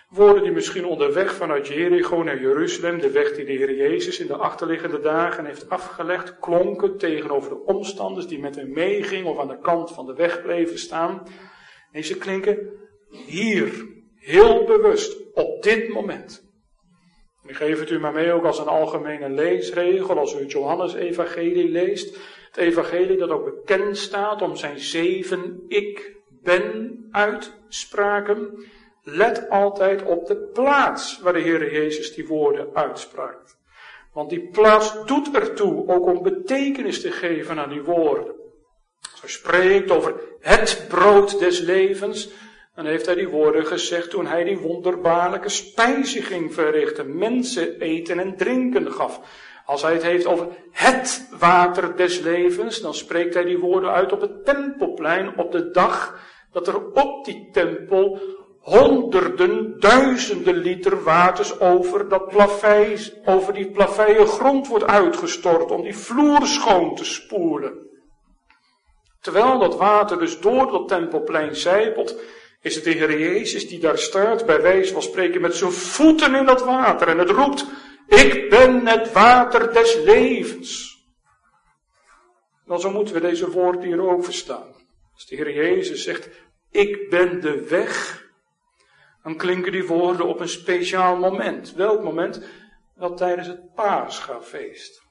Woorden die misschien onderweg vanuit Jericho naar Jeruzalem, de weg die de Heer Jezus in de achterliggende dagen heeft afgelegd, klonken tegenover de omstanders die met hem meegingen of aan de kant van de weg bleven staan. En ze klinken hier, heel bewust, op dit moment. Ik geef het u maar mee ook als een algemene leesregel, als u het Johannes-evangelie leest. Het evangelie dat ook bekend staat om zijn zeven ik ben uitspraken. Let altijd op de plaats waar de Heer Jezus die woorden uitspraakt. Want die plaats doet ertoe ook om betekenis te geven aan die woorden. Als hij spreekt over het brood des levens, dan heeft hij die woorden gezegd toen hij die wonderbaarlijke spijziging verrichtte, mensen eten en drinken gaf. Als hij het heeft over het water des levens, dan spreekt hij die woorden uit op het tempelplein op de dag dat er op die tempel honderden, duizenden liter waters over dat plavei, over die plaveien grond wordt uitgestort om die vloer schoon te spoelen. Terwijl dat water dus door dat tempelplein zijpelt, is het de Heer Jezus die daar staat, bij wijze van spreken met zijn voeten in dat water en het roept, ik ben het water des levens. Dan zo moeten we deze woorden hier ook verstaan. Als de Heer Jezus zegt, ik ben de weg, dan klinken die woorden op een speciaal moment. Welk moment? Wel tijdens het Paschafeest.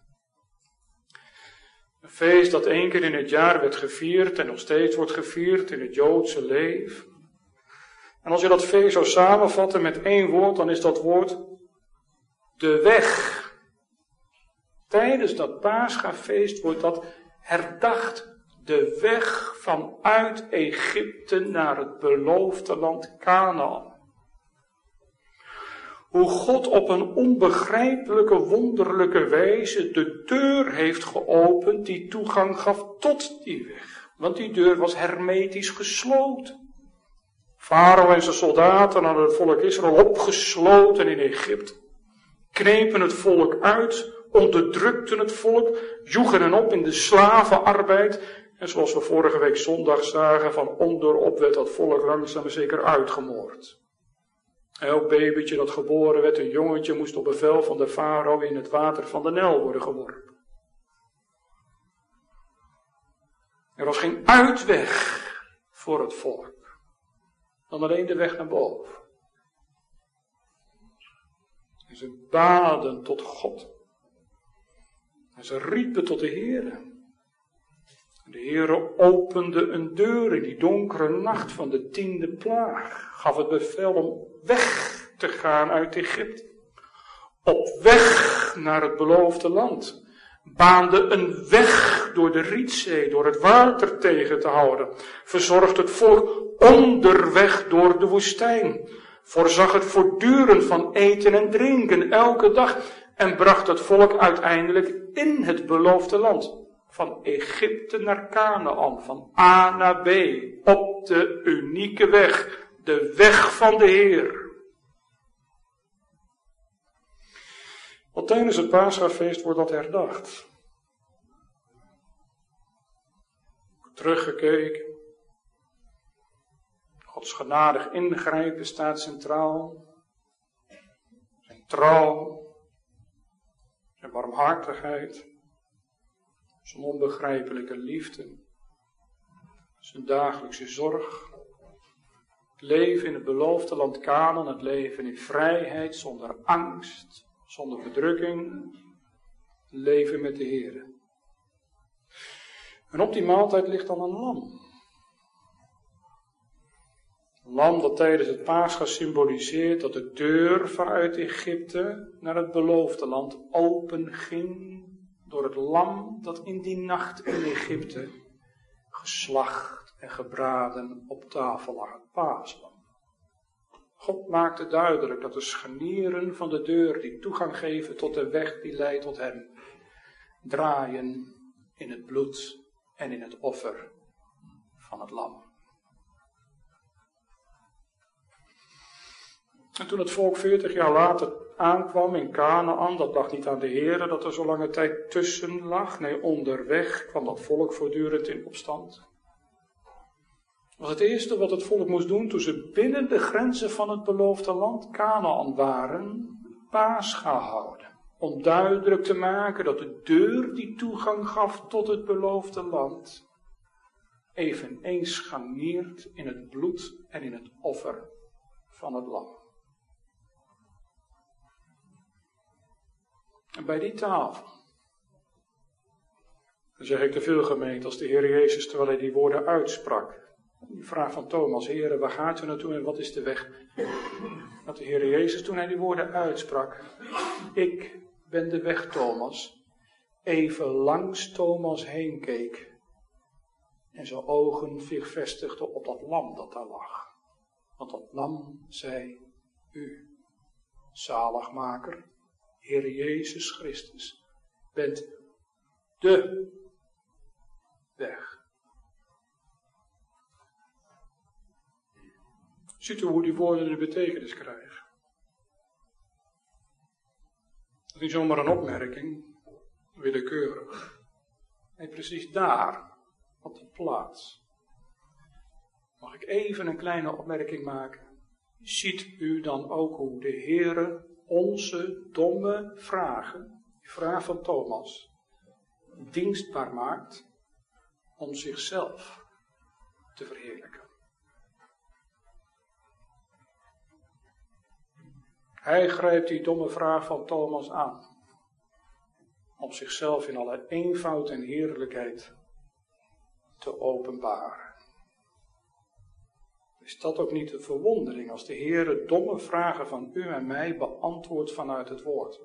Een feest dat één keer in het jaar werd gevierd en nog steeds wordt gevierd in het Joodse leven. En als je dat feest zou samenvatten met één woord, dan is dat woord de weg. Tijdens dat Paschafeest wordt dat herdacht. De weg vanuit Egypte naar het beloofde land Kanaan. Hoe God op een onbegrijpelijke, wonderlijke wijze de deur heeft geopend die toegang gaf tot die weg. Want die deur was hermetisch gesloten. Farao en zijn soldaten hadden het volk Israël opgesloten in Egypte. Knepen het volk uit, onderdrukten het volk, joegen hen op in de slavenarbeid. En zoals we vorige week zondag zagen, van onderop werd dat volk langzaam maar zeker uitgemoord. Elk babytje dat geboren werd, een jongetje, moest op bevel van de farao in het water van de Nijl worden geworpen. Er was geen uitweg voor het volk, dan alleen de weg naar boven. En ze baden tot God. En ze riepen tot de Heere. De Heere opende een deur in die donkere nacht van de tiende plaag. Gaf het bevel om weg te gaan uit Egypte. Op weg naar het beloofde land. Baande een weg door de Rietzee, door het water tegen te houden. Verzorgde het volk onderweg door de woestijn. Voorzag het voortdurend van eten en drinken elke dag. En bracht het volk uiteindelijk in het beloofde land. Van Egypte naar Kanaan, van A naar B, op de unieke weg, de weg van de Heer. Want tijdens het Paschafeest wordt dat herdacht. Teruggekeken. Gods genadig ingrijpen staat centraal. Zijn trouw, zijn barmhartigheid. Zijn onbegrijpelijke liefde, zijn dagelijkse zorg, het leven in het beloofde land Kanaan, het leven in vrijheid, zonder angst, zonder verdrukking, het leven met de Heere. En op die maaltijd ligt dan een lam. Een lam dat tijdens het Pascha symboliseert dat de deur vanuit Egypte naar het beloofde land open ging. Door het lam dat in die nacht in Egypte geslacht en gebraden op tafel lag, het paaslam. God maakte duidelijk dat de scharnieren van de deur die toegang geven tot de weg die leidt tot hem, draaien in het bloed en in het offer van het lam. En toen het volk veertig jaar later aankwam in Kanaan, dat lag niet aan de Heere dat er zo lange tijd tussen lag. Nee, onderweg kwam dat volk voortdurend in opstand. was het eerste wat het volk moest doen toen ze binnen de grenzen van het beloofde land Kanaan waren, Pascha houden. Om duidelijk te maken dat de deur die toegang gaf tot het beloofde land eveneens scharniert in het bloed en in het offer van het lam. En bij die tafel, dan zeg ik te veel gemeente, als de Heer Jezus, terwijl hij die woorden uitsprak, die vraag van Thomas, Heere, waar gaat u naartoe en wat is de weg? Dat de Heer Jezus, toen hij die woorden uitsprak, ik ben de weg, Thomas, even langs Thomas heen keek en zijn ogen zich vestigden op dat lam dat daar lag. Want dat lam zei, u, zaligmaker, Heer Jezus Christus, bent de weg. Ziet u hoe die woorden de betekenis krijgen? Dat is niet zomaar een opmerking, willekeurig. Nee, precies daar, op die plaats. Mag ik even een kleine opmerking maken? Ziet u dan ook hoe de Heere onze domme vragen, die vraag van Thomas, dienstbaar maakt om zichzelf te verheerlijken? Hij grijpt die domme vraag van Thomas aan, om zichzelf in alle eenvoud en heerlijkheid te openbaren. Is dat ook niet de verwondering als de Heer domme vragen van u en mij beantwoordt vanuit het woord?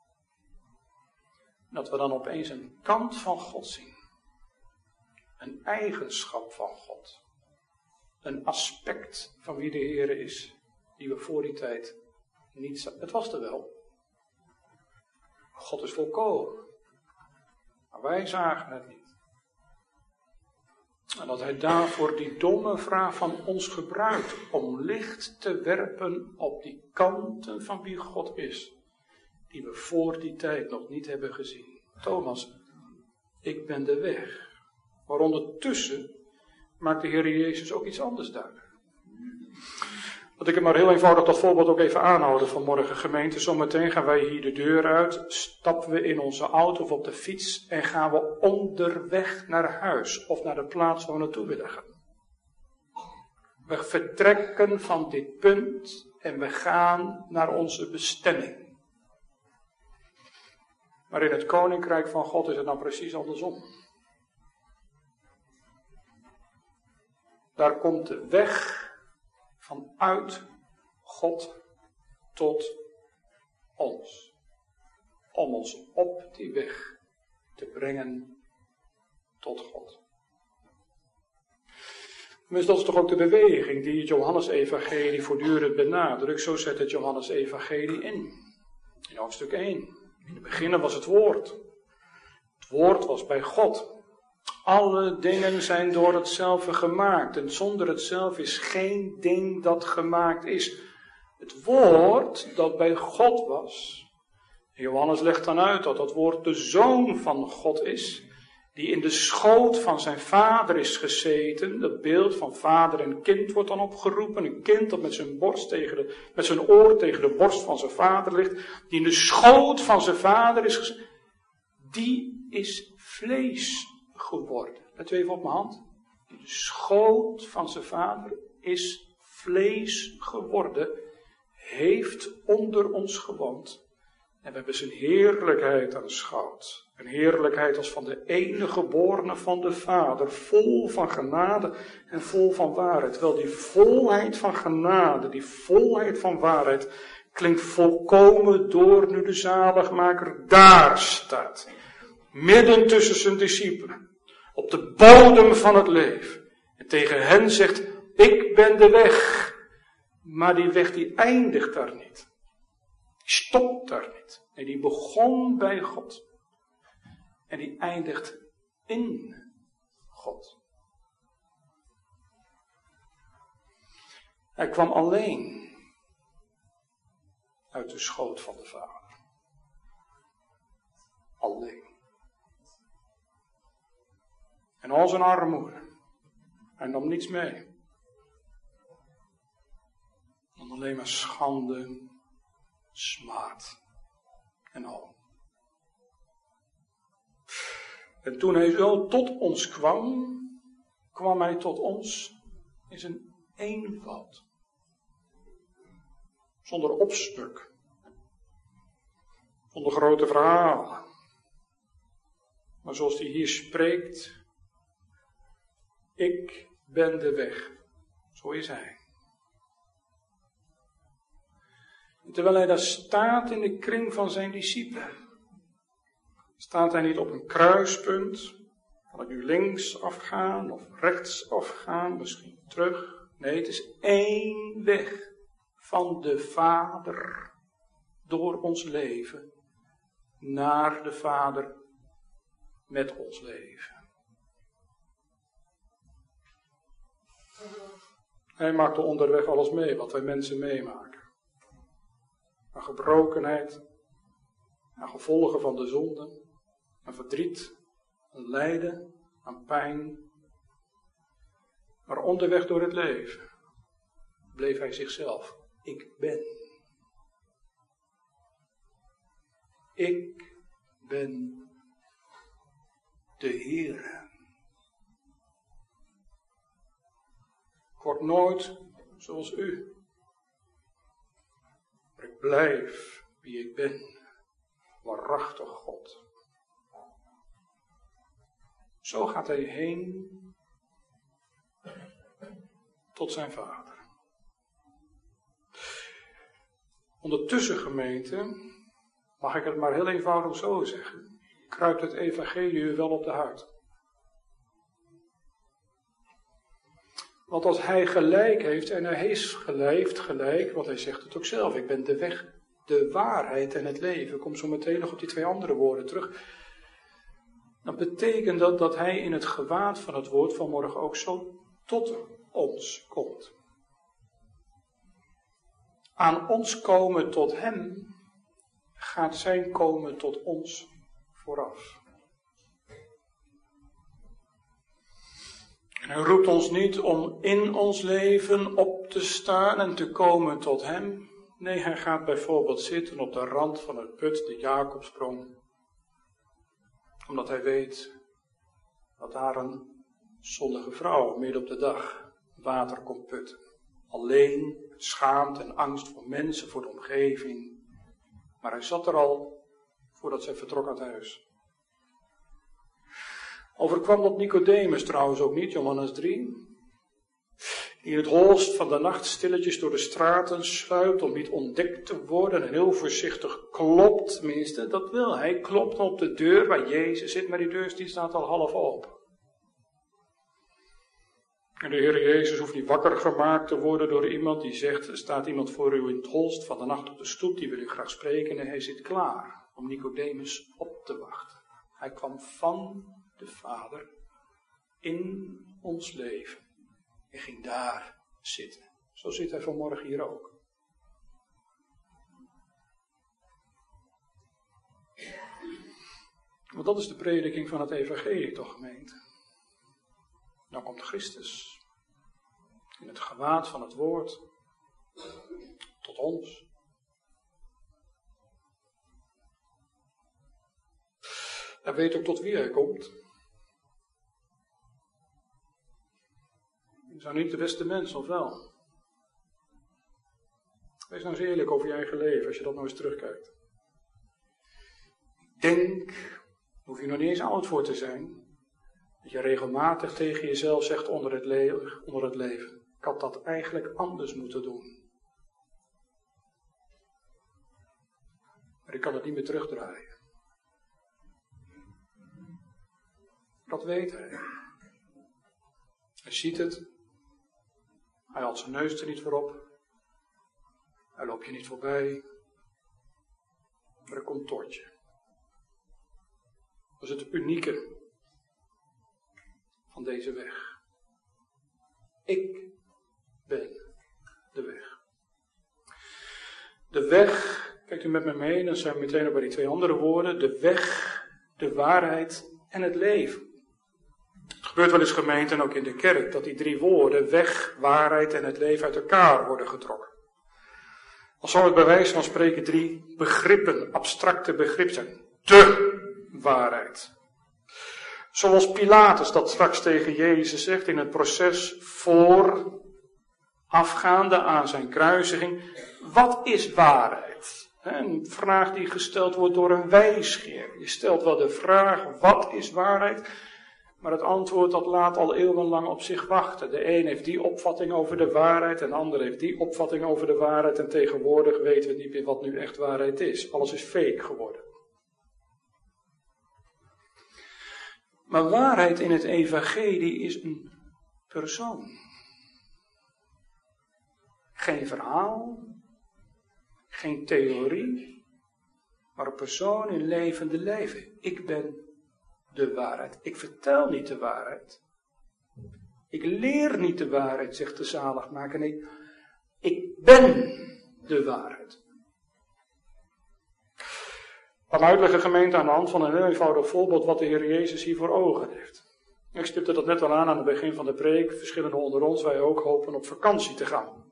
Dat we dan opeens een kant van God zien. Een eigenschap van God. Een aspect van wie de Heer is, die we voor die tijd niet zagen. Het was er wel. God is volkomen. Maar wij zagen het niet. En dat hij daarvoor die domme vraag van ons gebruikt om licht te werpen op die kanten van wie God is, die we voor die tijd nog niet hebben gezien. Thomas, ik ben de weg. Maar ondertussen maakt de Heer Jezus ook iets anders duidelijk. Dat ik het maar heel eenvoudig dat voorbeeld ook even aanhouden vanmorgen, gemeente. Zometeen gaan wij hier de deur uit, stappen we in onze auto of op de fiets en gaan we onderweg naar huis of naar de plaats waar we naartoe willen gaan. We vertrekken van dit punt en we gaan naar onze bestemming. Maar in het koninkrijk van God is het nou precies andersom. Daar komt de weg vanuit God tot ons. Om ons op die weg te brengen tot God. Dus dat is toch ook de beweging die het Johannes-evangelie voortdurend benadrukt. Zo zet het Johannes-evangelie in. In hoofdstuk één. In het begin was het woord. Het woord was bij God. Alle dingen zijn door hetzelfde gemaakt. En zonder hetzelfde is geen ding dat gemaakt is. Het woord dat bij God was. Johannes legt dan uit dat dat woord de Zoon van God is. Die in de schoot van zijn vader is gezeten. Dat beeld van vader en kind wordt dan opgeroepen. Een kind dat met zijn, borst tegen de, met zijn oor tegen de borst van zijn vader ligt. Die in de schoot van zijn vader is gezeten. Die is vlees geworden. Let u even op mijn hand. Die de schoot van zijn vader is vlees geworden. Heeft onder ons gewoond. En we hebben zijn heerlijkheid aanschouwd. Een heerlijkheid als van de enige geborene van de Vader. Vol van genade en vol van waarheid. Terwijl die volheid van genade, die volheid van waarheid, klinkt volkomen door nu de zaligmaker daar staat. Midden tussen zijn discipelen. Op de bodem van het leven. En tegen hen zegt, ik ben de weg. Maar die weg die eindigt daar niet. Die stopt daar niet. En die begon bij God. En die eindigt in God. Hij kwam alleen uit de schoot van de Vader. Alleen. En al zijn armoede. Hij nam niets mee. alleen maar schande, smaad en al. En toen hij zo tot ons kwam, kwam hij tot ons in zijn eenvoud. Zonder opsmuk. Zonder grote verhalen. Maar zoals hij hier spreekt, ik ben de weg. Zo is hij. En terwijl hij daar staat in de kring van zijn discipelen, staat hij niet op een kruispunt. Kan ik nu links afgaan of rechts afgaan, misschien terug. Nee, het is één weg van de Vader door ons leven naar de Vader met ons leven. Hij maakte onderweg alles mee wat wij mensen meemaken. Aan gebrokenheid, aan gevolgen van de zonde, aan verdriet, aan lijden, aan pijn. Maar onderweg door het leven bleef hij zichzelf. Ik ben. Ik ben de Heere. Ik word nooit zoals u. Maar ik blijf wie ik ben. Waarachtig God. Zo gaat hij heen tot zijn Vader. Ondertussen, gemeente, mag ik het maar heel eenvoudig zo zeggen, kruipt het evangelie u wel op de huid. Want als hij gelijk heeft, en hij is gelijk, gelijk, want hij zegt het ook zelf, ik ben de weg, de waarheid en het leven. Ik kom zo meteen nog op die twee andere woorden terug. Dan betekent dat dat hij in het gewaad van het woord vanmorgen ook zo tot ons komt. Aan ons komen tot hem gaat zijn komen tot ons vooraf. En hij roept ons niet om in ons leven op te staan en te komen tot hem. Nee, hij gaat bijvoorbeeld zitten op de rand van het put, de Jacobsprong. Omdat hij weet dat daar een zondige vrouw midden op de dag water komt putten. Alleen, schaamte en angst voor mensen, voor de omgeving. Maar hij zat er al voordat zij vertrok uit huis. Overkwam dat Nicodemus trouwens ook niet, Johannes drie. Die in het holst van de nacht stilletjes door de straten sluipt om niet ontdekt te worden en heel voorzichtig klopt, tenminste, dat wil hij, klopt op de deur waar Jezus zit, maar die deur die staat al half open. En de Heer Jezus hoeft niet wakker gemaakt te worden door iemand die zegt, er staat iemand voor u in het holst van de nacht op de stoep, die wil u graag spreken en hij zit klaar om Nicodemus op te wachten. Hij kwam van de Vader in ons leven en ging daar zitten. Zo zit hij vanmorgen hier ook. Want dat is de prediking van het evangelie toch, gemeente. Dan komt Christus in het gewaad van het woord tot ons. Hij weet ook tot wie hij komt. Je zou niet de beste mens, of wel? Wees nou eens eerlijk over je eigen leven, als je dat nou eens terugkijkt. Ik denk, daar hoef je nog niet eens oud voor te zijn, dat je regelmatig tegen jezelf zegt onder het, le- onder het leven. Ik had dat eigenlijk anders moeten doen. Maar ik kan het niet meer terugdraaien. Dat weet hij. Hij ziet het. Hij haalt zijn neus er niet voor op. Hij loopt je niet voorbij. Maar er komt tot je. Dat is het unieke van deze weg. Ik ben de weg. De weg, kijkt u met me mee, dan zijn we meteen ook bij die twee andere woorden. De weg, de waarheid en het leven. Het gebeurt wel eens, gemeente, en ook in de kerk, dat die drie woorden, weg, waarheid en het leven, uit elkaar worden getrokken. Als zou het bij wijze van spreken drie begrippen, abstracte begrippen zijn. De waarheid. Zoals Pilatus dat straks tegen Jezus zegt in het proces voorafgaande aan zijn kruisiging. Wat is waarheid? Een vraag die gesteld wordt door een wijsgeer. Je stelt wel de vraag, wat is waarheid? Maar het antwoord dat laat al eeuwenlang op zich wachten. De een heeft die opvatting over de waarheid, en de ander heeft die opvatting over de waarheid. En tegenwoordig weten we niet meer wat nu echt waarheid is. Alles is fake geworden. Maar waarheid in het evangelie is een persoon. Geen verhaal, geen theorie, maar een persoon in levende leven. Ik ben de waarheid. Ik vertel niet de waarheid. Ik leer niet de waarheid, zegt de zaligmaker. Nee, ik ben de waarheid. Ik ga uitleggen, gemeente, aan de hand van een heel eenvoudig voorbeeld wat de Heer Jezus hier voor ogen heeft. Ik stipte dat net al aan aan het begin van de preek. Verschillende onder ons, wij ook, hopen op vakantie te gaan.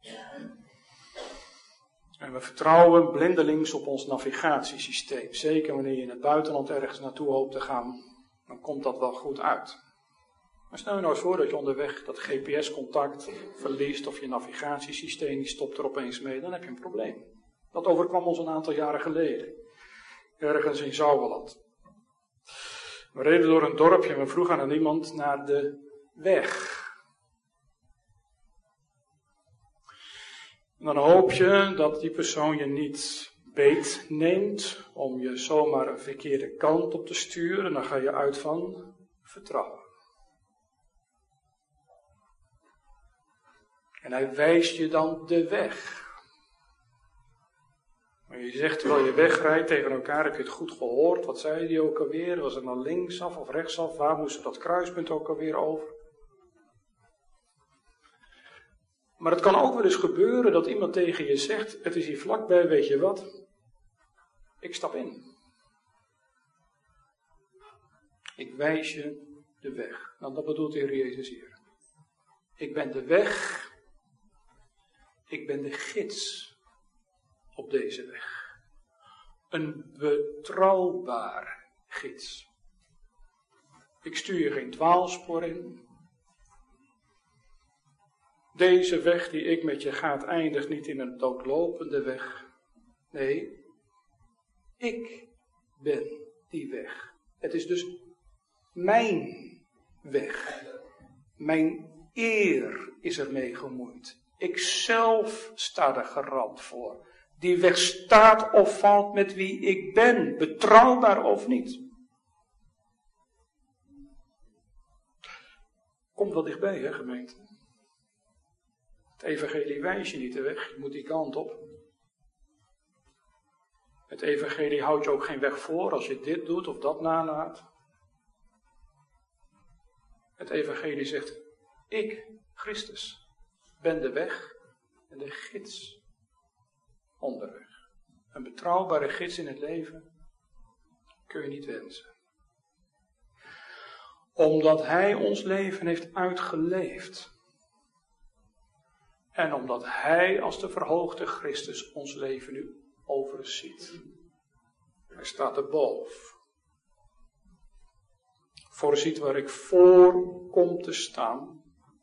En we vertrouwen blindelings op ons navigatiesysteem. Zeker wanneer je in het buitenland ergens naartoe hoopt te gaan, dan komt dat wel goed uit. Maar stel je nou eens voor dat je onderweg dat G P S-contact verliest of je navigatiesysteem die stopt er opeens mee, dan heb je een probleem. Dat overkwam ons een aantal jaren geleden. Ergens in Zouweland. We reden door een dorpje en we vroegen aan iemand naar de weg. En dan hoop je dat die persoon je niet beet neemt om je zomaar een verkeerde kant op te sturen. En dan ga je uit van vertrouwen. En hij wijst je dan de weg. Maar je zegt terwijl je wegrijdt tegen elkaar, heb je het goed gehoord? Wat zei hij ook alweer? Was het nou linksaf of rechtsaf? Waar moest dat kruispunt ook alweer over? Maar het kan ook wel eens gebeuren dat iemand tegen je zegt, het is hier vlakbij, weet je wat? Ik stap in. Ik wijs je de weg. Nou, dat bedoelt de Heer Jezus hier. Ik ben de weg. Ik ben de gids op deze weg. Een betrouwbaar gids. Ik stuur je geen dwaalspoor in. Deze weg die ik met je ga, eindigt niet in een doodlopende weg. Nee, ik ben die weg. Het is dus mijn weg. Mijn eer is ermee gemoeid. Ik zelf sta er garant voor. Die weg staat of valt met wie ik ben, betrouwbaar of niet. Komt wel dichtbij, hè, gemeente? Het evangelie wijst je niet de weg, je moet die kant op. Het evangelie houdt je ook geen weg voor als je dit doet of dat nalaat. Het evangelie zegt, ik, Christus, ben de weg en de gids onderweg. Een betrouwbare gids in het leven kun je niet wensen. Omdat hij ons leven heeft uitgeleefd. En omdat hij als de verhoogde Christus ons leven nu overziet. Hij staat erboven. Voorziet waar ik voor kom te staan.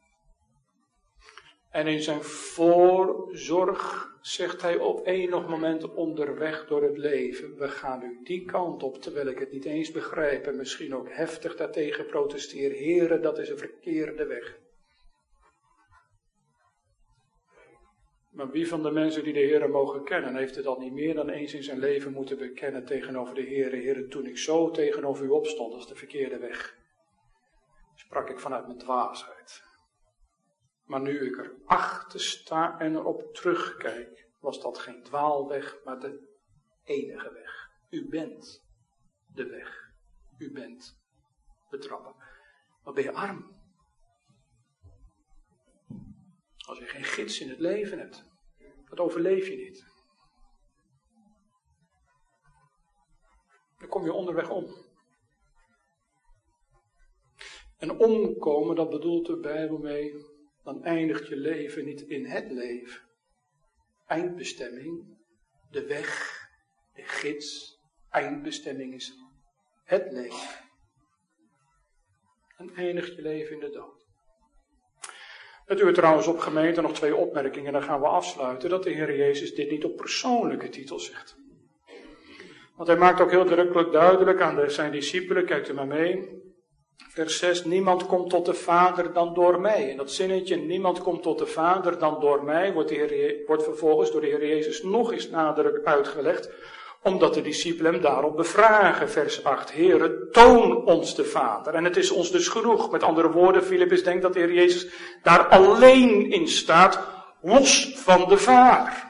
En in zijn voorzorg zegt hij op enig moment onderweg door het leven. We gaan nu die kant op, terwijl ik het niet eens begrijp en misschien ook heftig daartegen protesteer. Heren, dat is een verkeerde weg. Maar wie van de mensen die de Heere mogen kennen, heeft het al niet meer dan eens in zijn leven moeten bekennen tegenover de Heere. Heere, toen ik zo tegenover u opstond, dat is de verkeerde weg. Sprak ik vanuit mijn dwaasheid. Maar nu ik er achter sta en erop terugkijk, was dat geen dwaalweg, maar de enige weg. U bent de weg. U bent betrouwbaar. Wat ben je arm? Als je geen gids in het leven hebt, dat overleef je niet. Dan kom je onderweg om. En omkomen, dat bedoelt de Bijbel mee, dan eindigt je leven niet in het leven. eindbestemming, de weg, de gids, eindbestemming is het leven. En eindigt je leven in de dood. Het duurt trouwens op gemeente nog twee opmerkingen en dan gaan we afsluiten dat de Heer Jezus dit niet op persoonlijke titel zegt. Want hij maakt ook heel drukkelijk duidelijk aan de, zijn discipelen, kijkt u maar mee. Vers zes, niemand komt tot de Vader dan door mij. En dat zinnetje, niemand komt tot de Vader dan door mij, wordt, de Heer, wordt vervolgens door de Heer Jezus nog eens nadruk uitgelegd, omdat de discipelen hem daarop bevragen. Vers acht, Heere, toon ons de Vader. En het is ons dus genoeg. Met andere woorden, Filippus denkt dat de Heer Jezus daar alleen in staat, los van de Vader.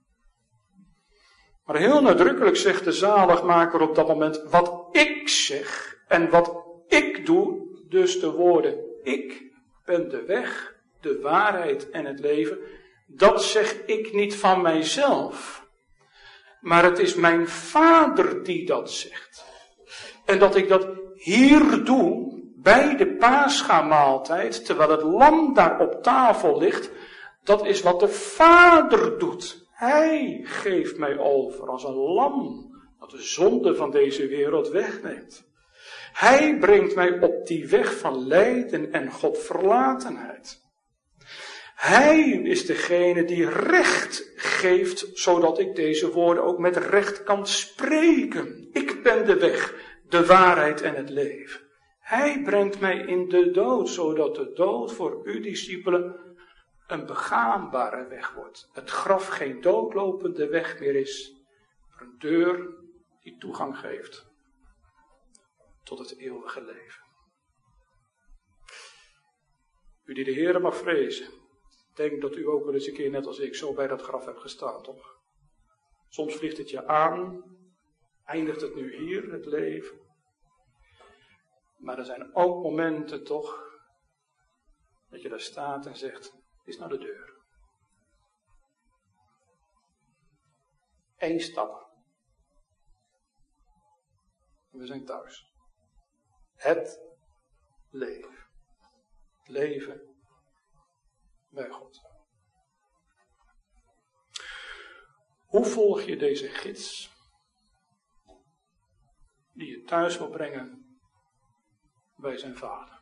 Maar heel nadrukkelijk zegt de zaligmaker op dat moment, wat ik zeg en wat ik doe, dus de woorden, ik ben de weg, de waarheid en het leven, dat zeg ik niet van mijzelf, maar het is mijn Vader die dat zegt. En dat ik dat hier doe, bij de Paschamaaltijd, terwijl het lam daar op tafel ligt, dat is wat de Vader doet. Hij geeft mij over als een lam dat de zonde van deze wereld wegneemt. Hij brengt mij op die weg van lijden en Godverlatenheid. Hij is degene die recht geeft, zodat ik deze woorden ook met recht kan spreken. Ik ben de weg, de waarheid en het leven. Hij brengt mij in de dood, zodat de dood voor uw discipelen een begaanbare weg wordt. Het graf geen doodlopende weg meer is, maar een deur die toegang geeft tot het eeuwige leven. U die de Heere mag vrezen, denk dat u ook wel eens een keer net als ik zo bij dat graf hebt gestaan, toch? Soms vliegt het je aan, eindigt het nu hier, het leven. Maar er zijn ook momenten toch, dat je daar staat en zegt, is naar de deur. Eén stap. We zijn thuis. Het leven. Het leven bij God. Hoe volg je deze gids die je thuis wil brengen bij zijn Vader?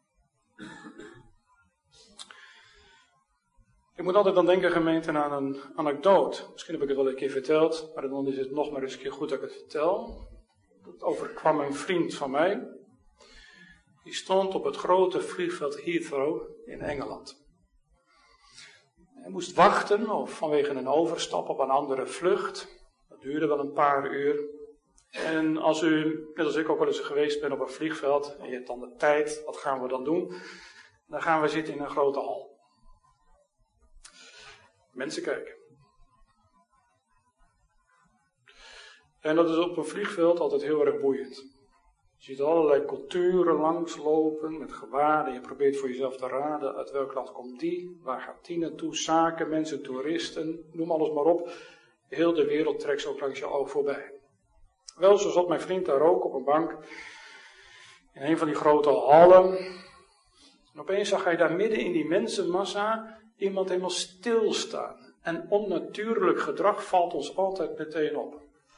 Ik moet altijd dan denken, gemeente, aan een anekdote. Misschien heb ik het wel een keer verteld, maar dan is het nog maar eens een keer goed dat ik het vertel. Dat overkwam een vriend van mij. Die stond op het grote vliegveld Heathrow in Engeland. Hij moest wachten of vanwege een overstap op een andere vlucht. Dat duurde wel een paar uur. En als u, net als ik ook wel eens geweest bent op een vliegveld, en je hebt dan de tijd, wat gaan we dan doen? Dan gaan we zitten in een grote hal. Mensen kijken. En dat is op een vliegveld altijd heel erg boeiend. Je ziet allerlei culturen langslopen met gewaden. Je probeert voor jezelf te raden uit welk land komt die, waar gaat die naartoe, zaken, mensen, toeristen, noem alles maar op. Heel de wereld trekt zo langs je oog voorbij. Wel, zo zat mijn vriend daar ook op een bank in een van die grote hallen. En opeens zag hij daar midden in die mensenmassa iemand helemaal stilstaan. En onnatuurlijk gedrag valt ons altijd meteen op.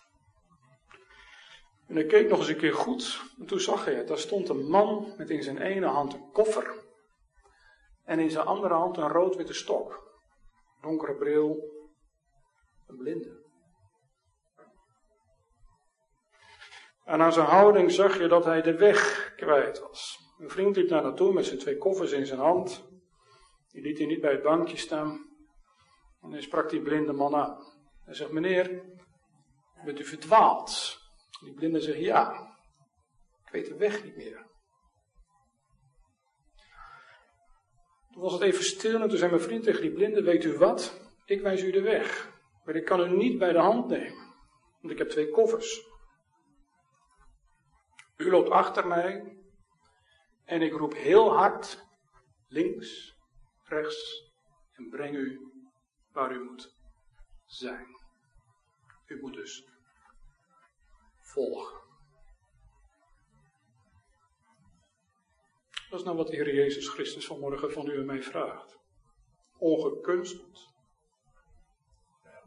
En hij keek nog eens een keer goed. En toen zag hij het. Daar stond een man met in zijn ene hand een koffer. En in zijn andere hand een rood-witte stok. Donkere bril. Een blinde. En aan zijn houding zag je dat hij de weg kwijt was. Een vriend liep naar naartoe met zijn twee koffers in zijn hand. Die liet hij niet bij het bankje staan. En hij sprak die blinde man aan. Hij zegt, meneer, bent u verdwaald? Die blinde zegt, ja, ik weet de weg niet meer. Toen was het even stil en toen zei mijn vriend tegen die blinde, weet u wat? Ik wijs u de weg, maar ik kan u niet bij de hand nemen, want ik heb twee koffers. U loopt achter mij en ik roep heel hard, links, rechts en breng u waar u moet zijn. U moet dus volgen. Dat is nou wat de Heer Jezus Christus vanmorgen van u en mij vraagt. Ongekunsteld.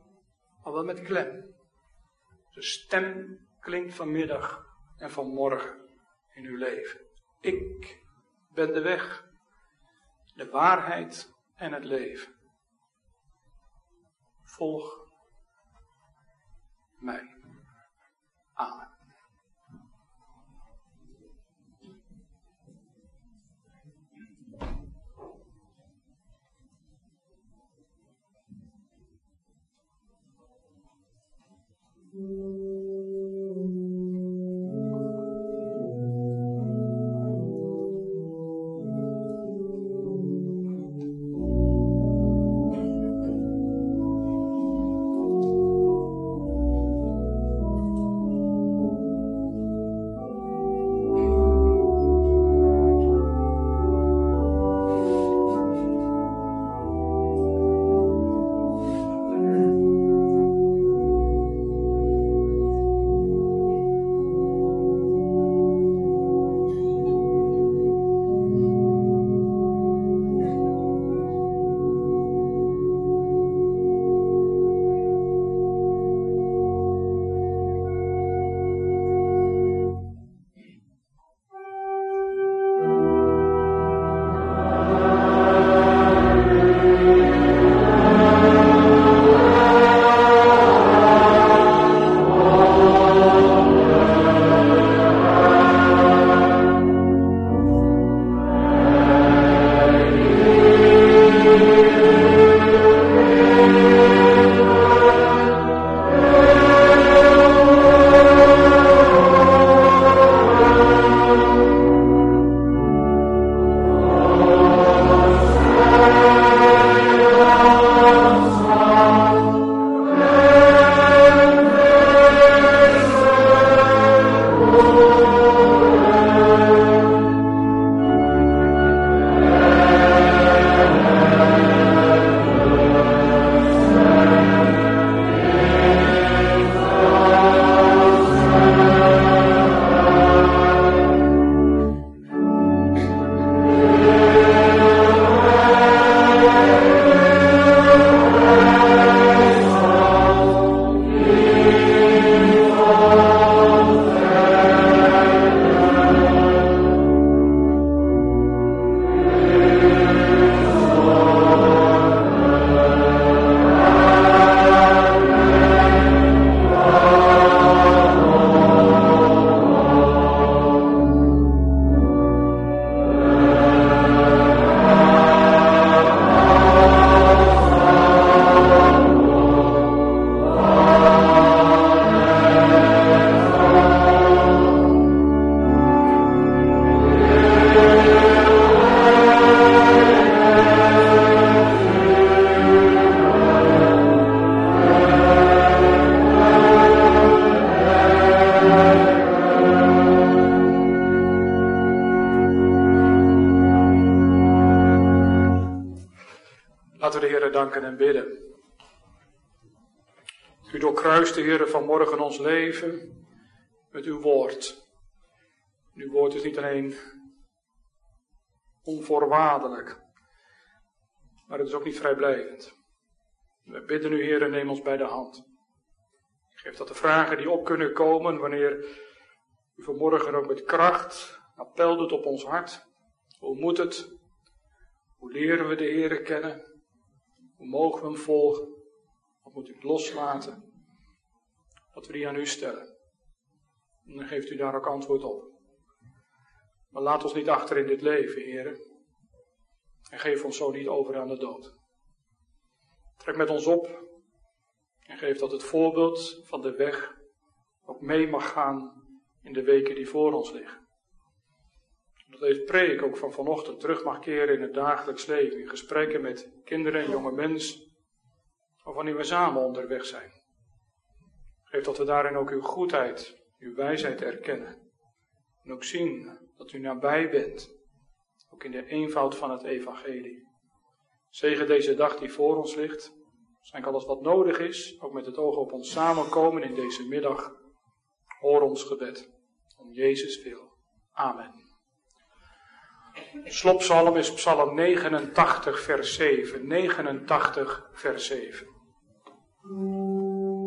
maar wel met klem. De stem klinkt vanmiddag en vanmorgen in uw leven. Ik ben de weg, de waarheid en het leven. Volg mij. Amen. Laten we de Heere danken en bidden. U doorkruist, de Heere, vanmorgen ons leven met uw woord. Uw woord is niet alleen onvoorwaardelijk, maar het is ook niet vrijblijvend. We bidden u, Heere, neem ons bij de hand. Geef dat de vragen die op kunnen komen, wanneer u vanmorgen ook met kracht appel doet op ons hart. Hoe moet het? Hoe leren we de Heere kennen? Hoe mogen we hem volgen? Wat moet u loslaten? Dat we die aan u stellen. En dan geeft u daar ook antwoord op. Maar laat ons niet achter in dit leven, Heere. En geef ons zo niet over aan de dood. Trek met ons op. En geef dat het voorbeeld van de weg ook mee mag gaan in de weken die voor ons liggen. Dat deze preek ook van vanochtend terug mag keren in het dagelijks leven. In gesprekken met kinderen en jonge mensen. Of wanneer we samen onderweg zijn. Geef dat we daarin ook uw goedheid, uw wijsheid erkennen. En ook zien dat u nabij bent. Ook in de eenvoud van het evangelie. Zegen deze dag die voor ons ligt. Schenk alles wat nodig is. Ook met het oog op ons samenkomen in deze middag. Hoor ons gebed. Om Jezus wil. Amen. Slotpsalm is psalm negenentachtig vers zeven. negenentachtig vers zeven.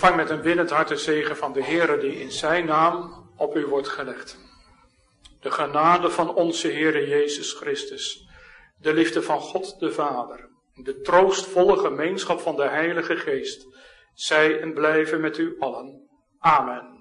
Ontvang met een winnend hart de zegen van de Heere die in zijn naam op u wordt gelegd. De genade van onze Heere Jezus Christus, de liefde van God de Vader, de troostvolle gemeenschap van de Heilige Geest, zij en blijven met u allen. Amen.